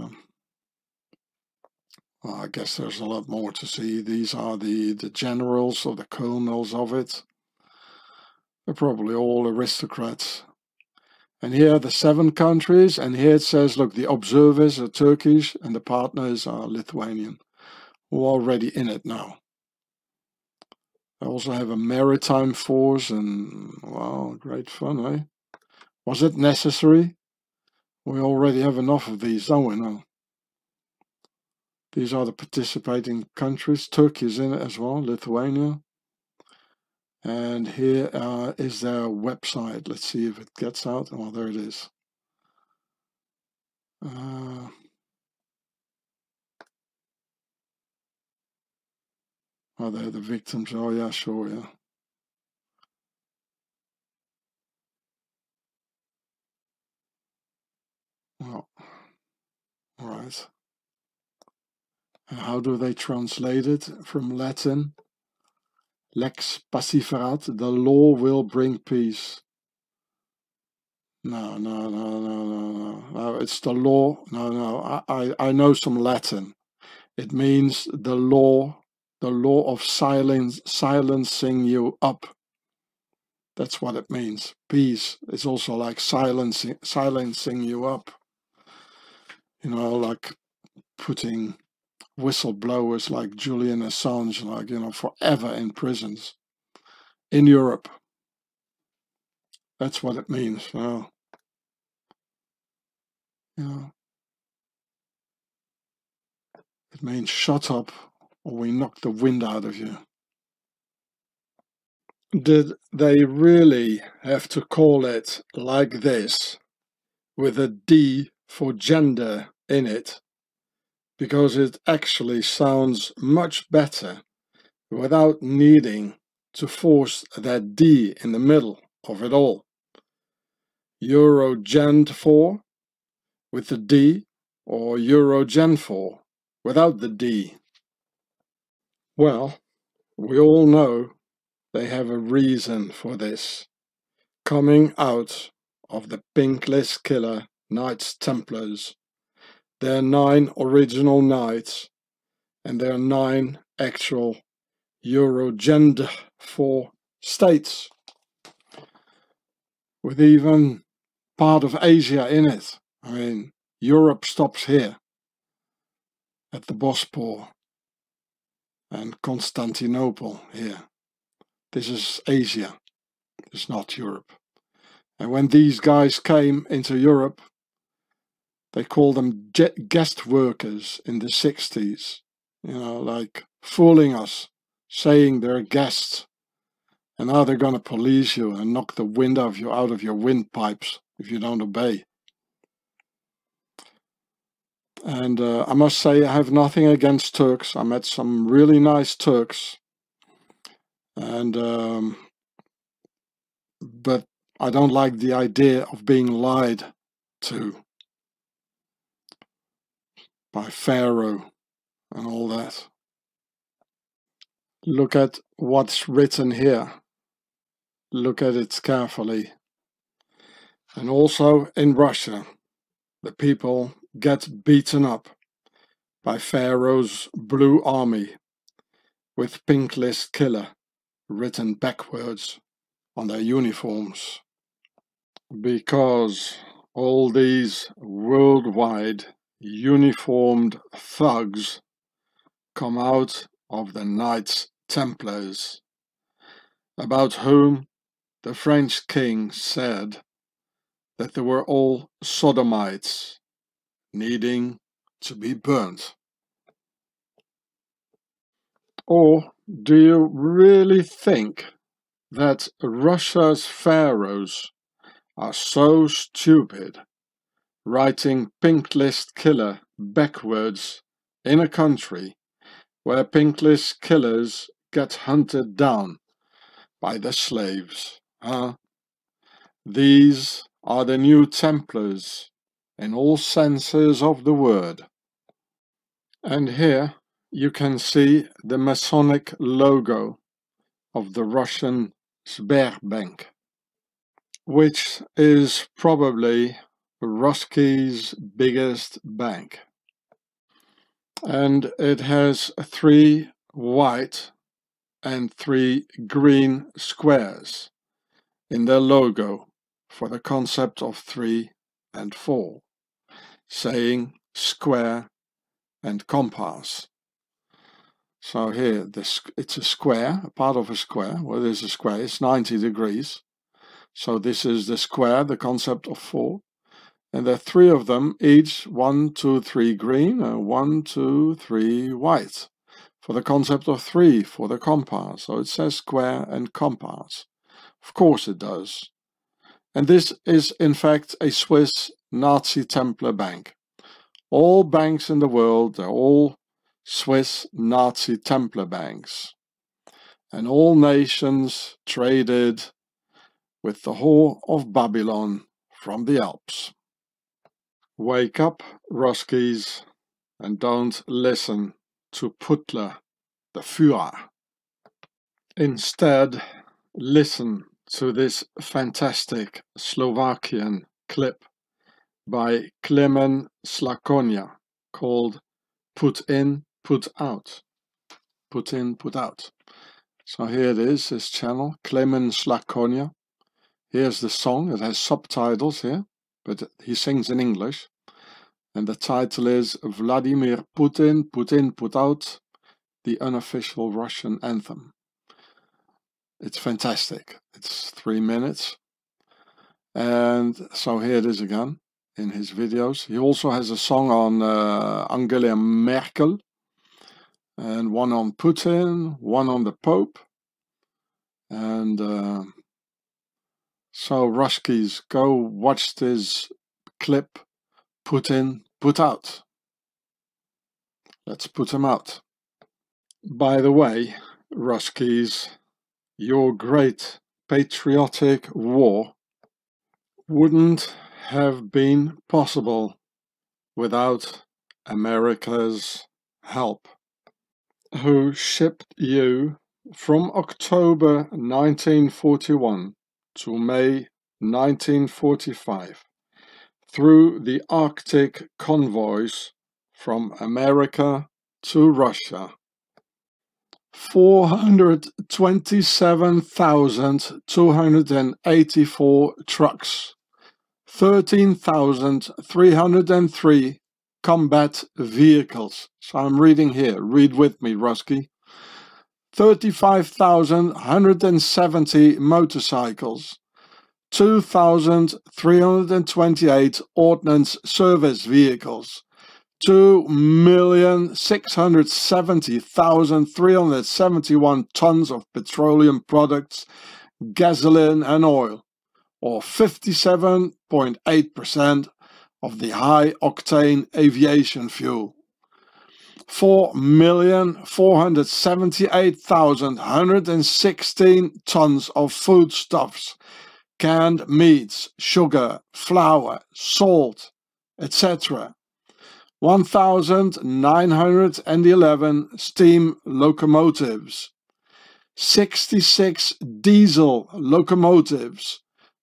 well, I guess there's a lot more to see. These are the generals or the colonels of it. They're probably all aristocrats. And here are the 7 countries, and here it says, look, the observers are Turkish and the partners are Lithuanian, who are already in it now. I also have a maritime force, and wow, great fun, eh? Was it necessary? We already have enough of these, don't we now? These are the participating countries. Turkey is in it as well, Lithuania. And here is their website. Let's see if it gets out. Oh, there it is. Oh, they're the victims. Oh, yeah, sure, yeah. Well, all right. How do they translate it from Latin? Lex pacificat, the law will bring peace. No, it's the law. No, I know some Latin. It means the law of silencing you up. That's what it means. Peace is also like silencing you up. You know, like putting whistleblowers like Julian Assange, like, you know, forever in prisons in Europe. That's what it means. Well, you know, it means shut up or we knock the wind out of you. Did they really have to call it like this, with a D for gender in it? Because it actually sounds much better without needing to force that D in the middle of it all. Eurogen 4 with the D, or Eurogen 4 without the D? Well, we all know they have a reason for this, coming out of the Pink List Killer Knights Templars, their 9 original knights, and their 9 actual Eurogen 4 states, with even part of Asia in it. I mean, Europe stops here at the Bosporus and Constantinople here. This is Asia, it's not Europe. And when these guys came into Europe, they called them guest workers in the 60s, you know, like fooling us, saying they're guests. And now they're going to police you and knock the wind out of your windpipes if you don't obey. And I must say, I have nothing against Turks. I met some really nice Turks. And but I don't like the idea of being lied to by Pharaoh and all that. Look at what's written here. Look at it carefully. And also in Russia, the people get beaten up by Pharaoh's blue army with Pink List Killer written backwards on their uniforms. Because all these worldwide uniformed thugs come out of the Knights Templars, about whom the French king said that they were all sodomites needing to be burnt. Or do you really think that Russia's pharaohs are so stupid, writing Pink List Killer backwards in a country where Pink List killers get hunted down by the slaves? Huh? These are the new Templars in all senses of the word. And here you can see the Masonic logo of the Russian Sberbank, which is probably Ruski's biggest bank. And it has 3 white and 3 green squares in their logo for the concept of 3 and 4, saying square and compass. So here, it's a square, a part of a square. Well, it is a square, it's 90 degrees. So this is the square, the concept of 4. And there are 3 of them, each 1, 2, 3 green, and 1, 2, 3 white, for the concept of 3, for the compass. So it says square and compass. Of course it does. And this is in fact a Swiss Nazi Templar bank. All banks in the world, they're all Swiss Nazi Templar banks. And all nations traded with the whore of Babylon from the Alps. Wake up, Ruskies, and don't listen to Putler, the Führer. Instead, listen to this fantastic Slovakian clip by Klemen Slakonia called Put In, Put Out. Put In, Put Out. So here it is, his channel, Klemen Slakonia. Here's the song, it has subtitles here, but he sings in English. And the title is Vladimir Putin, Put In, Put Out, the unofficial Russian anthem. It's fantastic. It's 3 minutes. And so here it is again in his videos. He also has a song on Angela Merkel, and one on Putin, one on the Pope. And so Ruskies, go watch this clip, Put In, Put Out. Let's put him out. By the way, Ruskies, your great patriotic war wouldn't have been possible without America's help, who shipped you from October 1941 to May 1945 through the Arctic convoys from America to Russia. 427,284 trucks, 13,303 combat vehicles. So I'm reading here, read with me, Rusky. 35,170 motorcycles, 2,328 ordnance service vehicles, 2,670,371 tons of petroleum products, gasoline and oil, or 57.8% of the high-octane aviation fuel. 4,478,116 tons of foodstuffs, canned meats, sugar, flour, salt, etc. 1,911 steam locomotives, 66 diesel locomotives,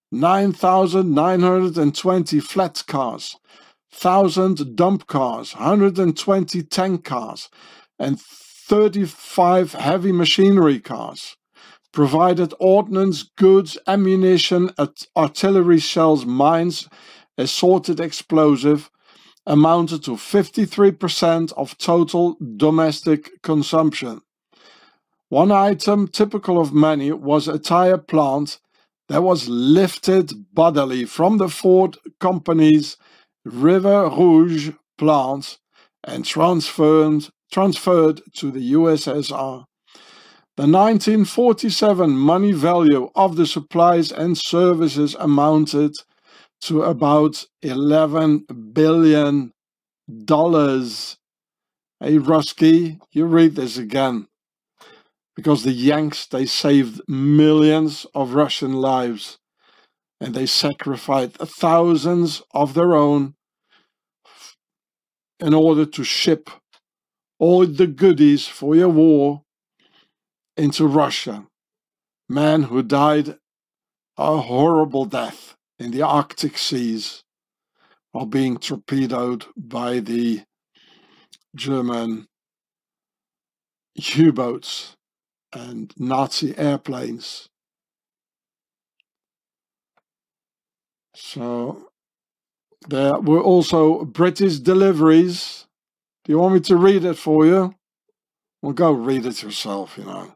9,920 flat cars, 1,000 dump cars, 120 tank cars, and 35 heavy machinery cars. Provided ordnance, goods, ammunition, artillery shells, mines, assorted explosive, amounted to 53% of total domestic consumption. One item typical of many was a tire plant that was lifted bodily from the Ford Company's River Rouge plant and transferred to the USSR. The 1947 money value of the supplies and services amounted to about $11 billion. Hey Rusky, you read this again. Because the Yanks, they saved millions of Russian lives and they sacrificed thousands of their own in order to ship all the goodies for your war into Russia. Men who died a horrible death in the Arctic seas while being torpedoed by the German U-boats and Nazi airplanes. So there were also British deliveries. Do you want me to read it for you? Well, go read it yourself, you know.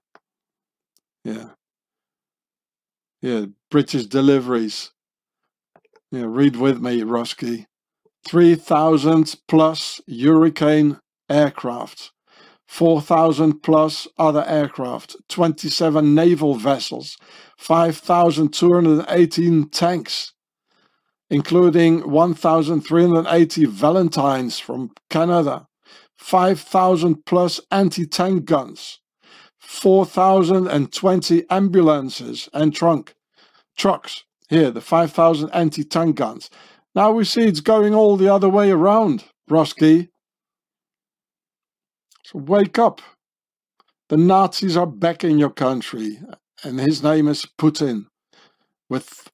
Yeah, British deliveries. Yeah, read with me, Rusky. 3,000 plus Hurricane aircraft, 4,000 plus other aircraft, 27 naval vessels, 5,218 tanks, including 1,380 Valentines from Canada, 5,000 plus anti-tank guns, 4,020 ambulances and trucks. Here, the 5,000 anti-tank guns. Now we see it's going all the other way around, Rusky. It's Wake up. The Nazis are back in your country, and his name is Putin, with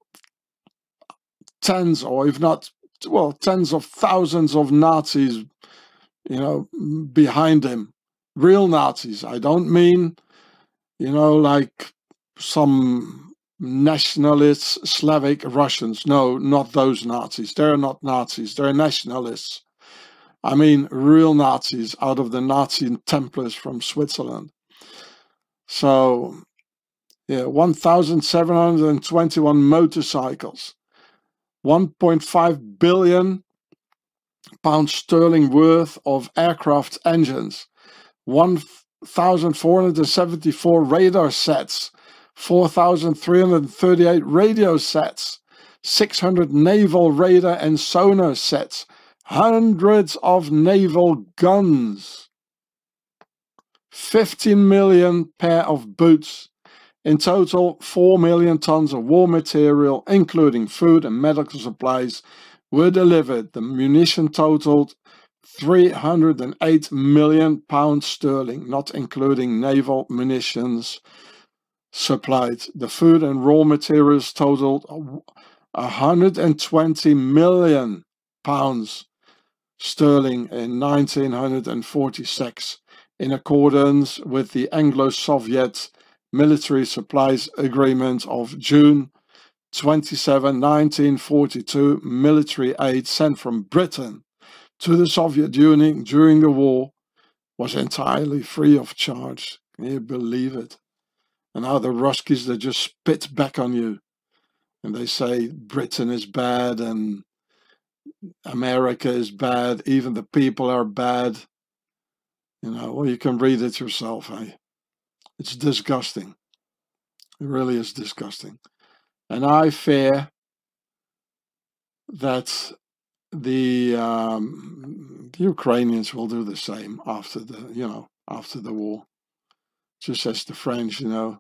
tens, or if not, well, tens of thousands of Nazis, behind him. Real Nazis. I don't mean, like some nationalists, Slavic Russians. No, not those Nazis. They're not Nazis. They're nationalists. I mean real Nazis out of the Nazi Templars from Switzerland. So, yeah, 1,721 motorcycles, 1.5 billion pounds sterling worth of aircraft engines, 1,474 radar sets, 4,338 radio sets, 600 naval radar and sonar sets, hundreds of naval guns, 15 million pair of boots. In total, 4 million tons of war material, including food and medical supplies, were delivered. The munition totaled 308 million pounds sterling, not including naval munitions supplied. The food and raw materials totaled 120 million pounds sterling in 1946, in accordance with the Anglo-Soviet Military Supplies Agreement of June 27, 1942. Military aid sent from Britain to the Soviet Union during the war was entirely free of charge. Can you believe it? And now the Ruskies, they just spit back on you. And they say Britain is bad and America is bad. Even the people are bad. Well, you can read it yourself, eh? It's disgusting. It really is disgusting. And I fear that the Ukrainians will do the same after the war. Just as the French, And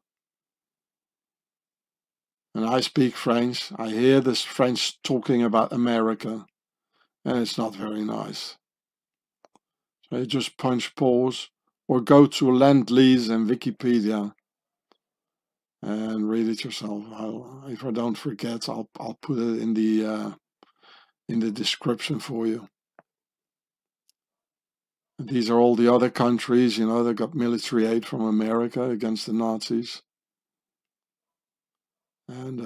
I speak French. I hear this French talking about America, and it's not very nice. So you just punch pause or go to Lend-Lease and Wikipedia and read it yourself. If I don't forget, I'll put it in the description for you. These are all the other countries, that got military aid from America against the Nazis. And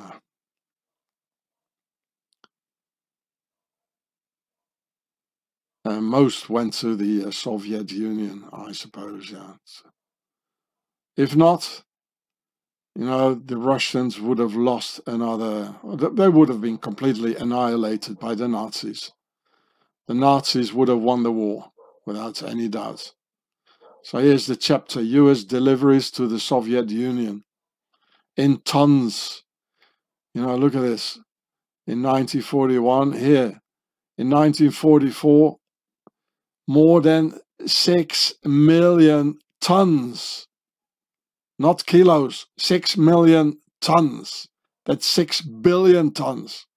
most went to the Soviet Union, I suppose, yeah. If not, the Russians would have lost they would have been completely annihilated by the Nazis. The Nazis would have won the war, without any doubt. So here's the chapter: US deliveries to the Soviet Union in tons. Look at this. In 1941, here. In 1944, more than 6 million tons. Not kilos, 6 million tons. That's 6 billion tons.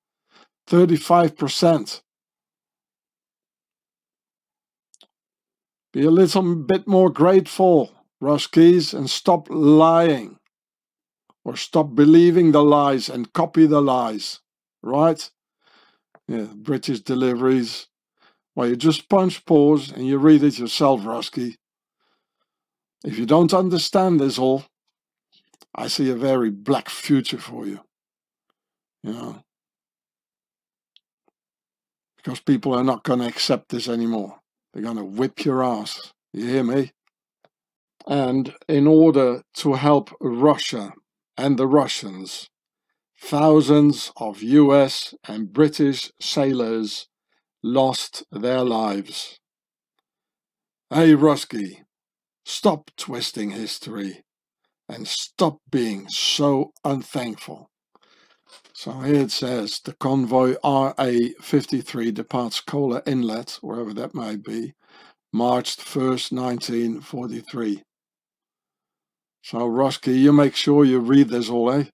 35%. Be a little bit more grateful, Ruskies, and stop lying. Or stop believing the lies and copy the lies. Right? Yeah, British deliveries. Well, you just punch pause and you read it yourself, Rusky. If you don't understand this all, I see a very black future for you. Because people are not going to accept this anymore. They're going to whip your ass. You hear me? And in order to help Russia and the Russians, thousands of US and British sailors lost their lives. Hey, Rusky, stop twisting history and stop being so unthankful. So here it says, the convoy RA-53 departs Kola Inlet, wherever that might be, March 1st, 1943. So, Rusky, you make sure you read this all, eh?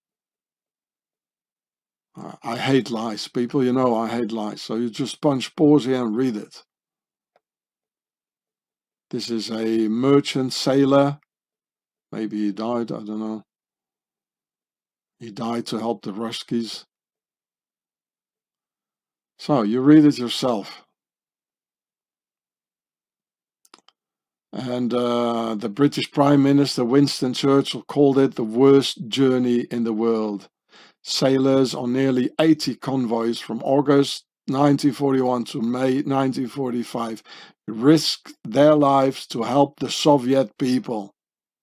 I hate lies, people. I hate lies. So you just punch pause here and read it. This is a merchant sailor. Maybe he died, I don't know. He died to help the Ruskies. So you read it yourself. And the British Prime Minister Winston Churchill called it the worst journey in the world. Sailors on nearly 80 convoys from August 1941 to May 1945 risked their lives to help the Soviet people.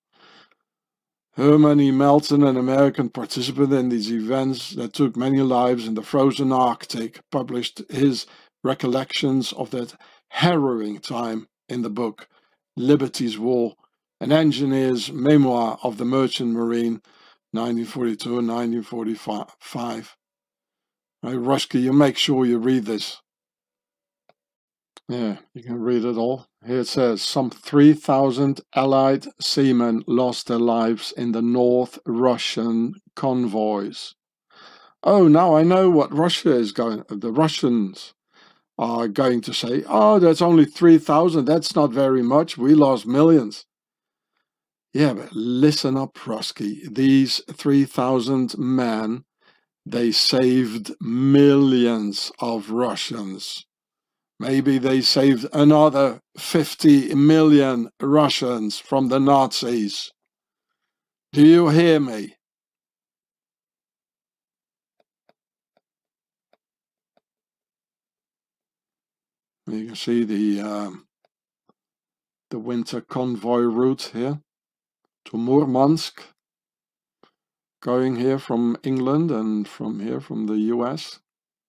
Herman E. Melton, an American participant in these events that took many lives in the frozen Arctic, published his recollections of that harrowing time in the book Liberty's War, an engineer's memoir of the Merchant Marine, 1942 and 1945. Hey, Rusky, you make sure you read this. Yeah, you can read it all. Here it says, some 3,000 Allied seamen lost their lives in the North Russian convoys. Oh, now I know what Russia is going, the Russians are going to say, oh, that's only 3,000, that's not very much, we lost millions. Yeah, but listen up, Rusky, these 3,000 men, they saved millions of Russians. Maybe they saved another 50 million Russians from the Nazis. Do you hear me? You can see the winter convoy route here to Murmansk, going here from England and from here from the US.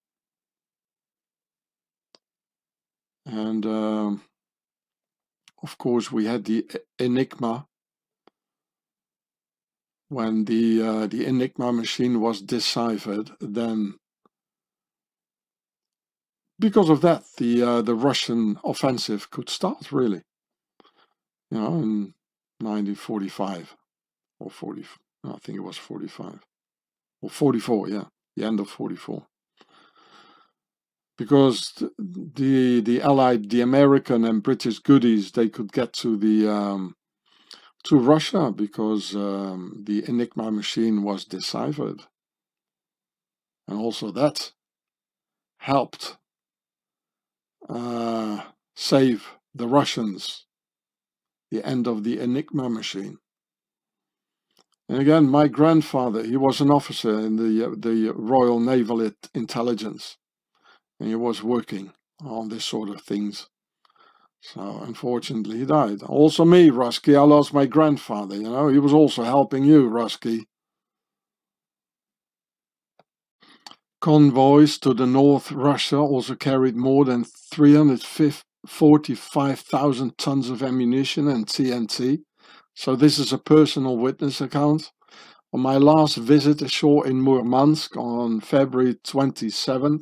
And of course we had the Enigma. When the Enigma machine was deciphered, then because of that, the Russian offensive could start, really. You know, in 1945 or 40, I think it was 45 or 44, yeah, the end of 44. Because the Allied, the American and British goodies, they could get to the to Russia because the Enigma machine was deciphered, and also that helped save the Russians, the end of the Enigma machine. And again, my grandfather, he was an officer in the Royal Naval Intelligence, and he was working on this sort of things. So unfortunately he died. Also me, Rusky, I lost my grandfather, you know, he was also helping you, Rusky. Convoys to the North Russia also carried more than 345,000 tons of ammunition and TNT. So this is a personal witness account. On my last visit ashore in Murmansk on February 27th,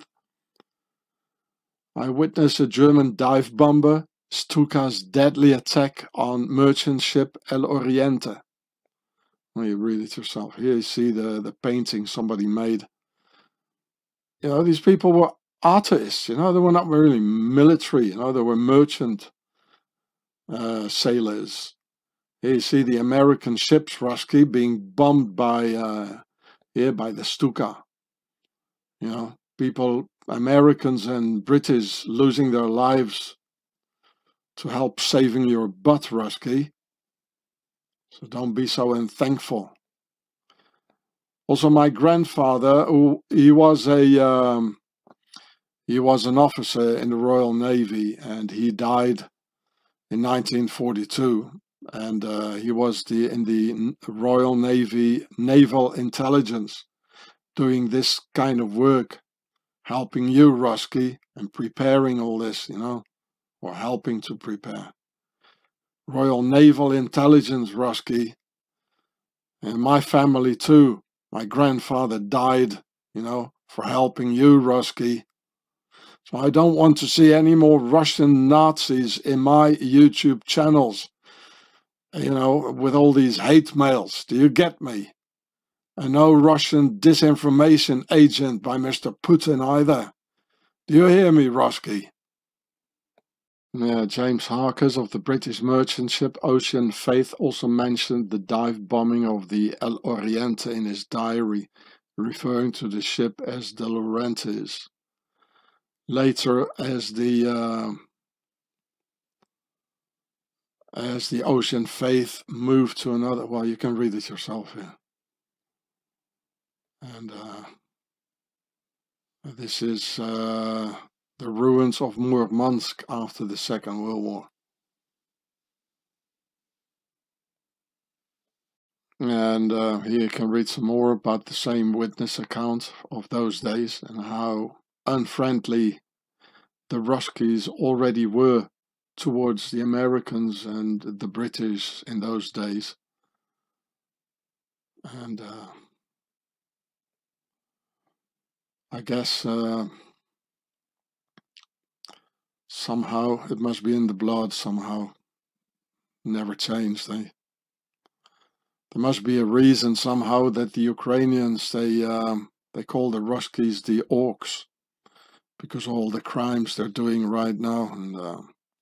I witnessed a German dive bomber, Stuka's deadly attack on merchant ship El Oriente. Well, you read it yourself. Here you see the painting somebody made. You know, these people were artists, you know, they were not really military, you know, they were merchant sailors. Here you see the American ships, Rusky, being bombed by by the Stuka. You know, people, Americans and British losing their lives to help saving your butt, Rusky. So don't be so unthankful. Also, my grandfather, he was an officer in the Royal Navy, and he died in 1942. And he was in the Royal Navy Naval Intelligence, doing this kind of work, helping you, Rusky, and preparing all this, you know, or helping to prepare. Royal Naval Intelligence, Rusky. And my family too. My grandfather died, you know, for helping you, Rusky. So I don't want to see any more Russian Nazis in my YouTube channels, you know, with all these hate mails. Do you get me? And no Russian disinformation agent by Mr. Putin either. Do you hear me, Rusky? James Harkes of the British merchant ship Ocean Faith also mentioned the dive bombing of the El Oriente in his diary, referring to the ship as the Laurentis. Later, as the Ocean Faith moved to another, well, you can read it yourself here. And this is the ruins of Murmansk after the Second World War. And here you can read some more about the same witness account of those days and how unfriendly the Ruskies already were towards the Americans and the British in those days. And I guess somehow it must be in the blood somehow. Never changed, eh? There must be a reason somehow that the Ukrainians, they call the Ruskies the orcs, because of all the crimes they're doing right now. And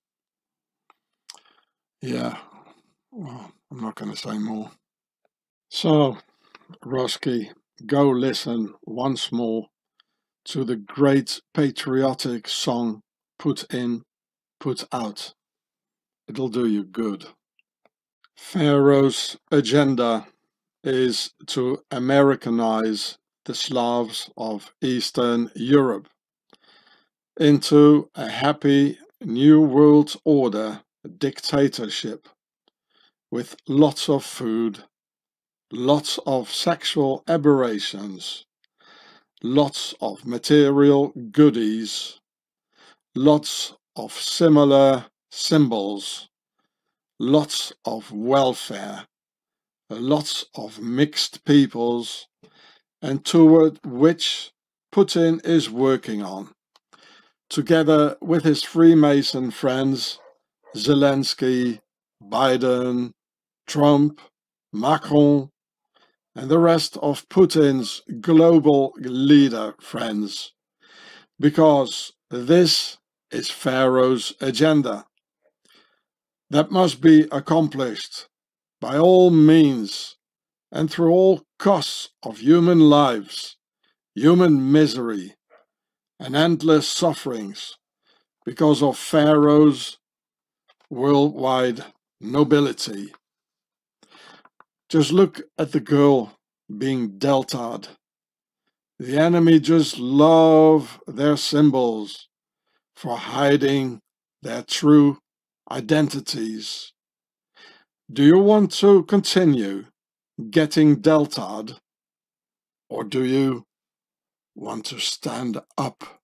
yeah, well, I'm not going to say more. So, Rusky, go listen once more to the great patriotic song Put In, Put Out. It'll do you good. Pharaoh's agenda is to Americanize the Slavs of Eastern Europe into a happy New World Order dictatorship with lots of food, lots of sexual aberrations, lots of material goodies, lots of similar symbols, lots of welfare, lots of mixed peoples, and toward which Putin is working on, together with his Freemason friends Zelensky, Biden, Trump, Macron, and the rest of Putin's global leader friends, because this is Pharaoh's agenda that must be accomplished by all means and through all costs of human lives, human misery, and endless sufferings because of Pharaoh's worldwide nobility. Just look at the girl being delta'd. The enemy just love their symbols for hiding their true identities. Do you want to continue getting delta'd, or do you want to stand up?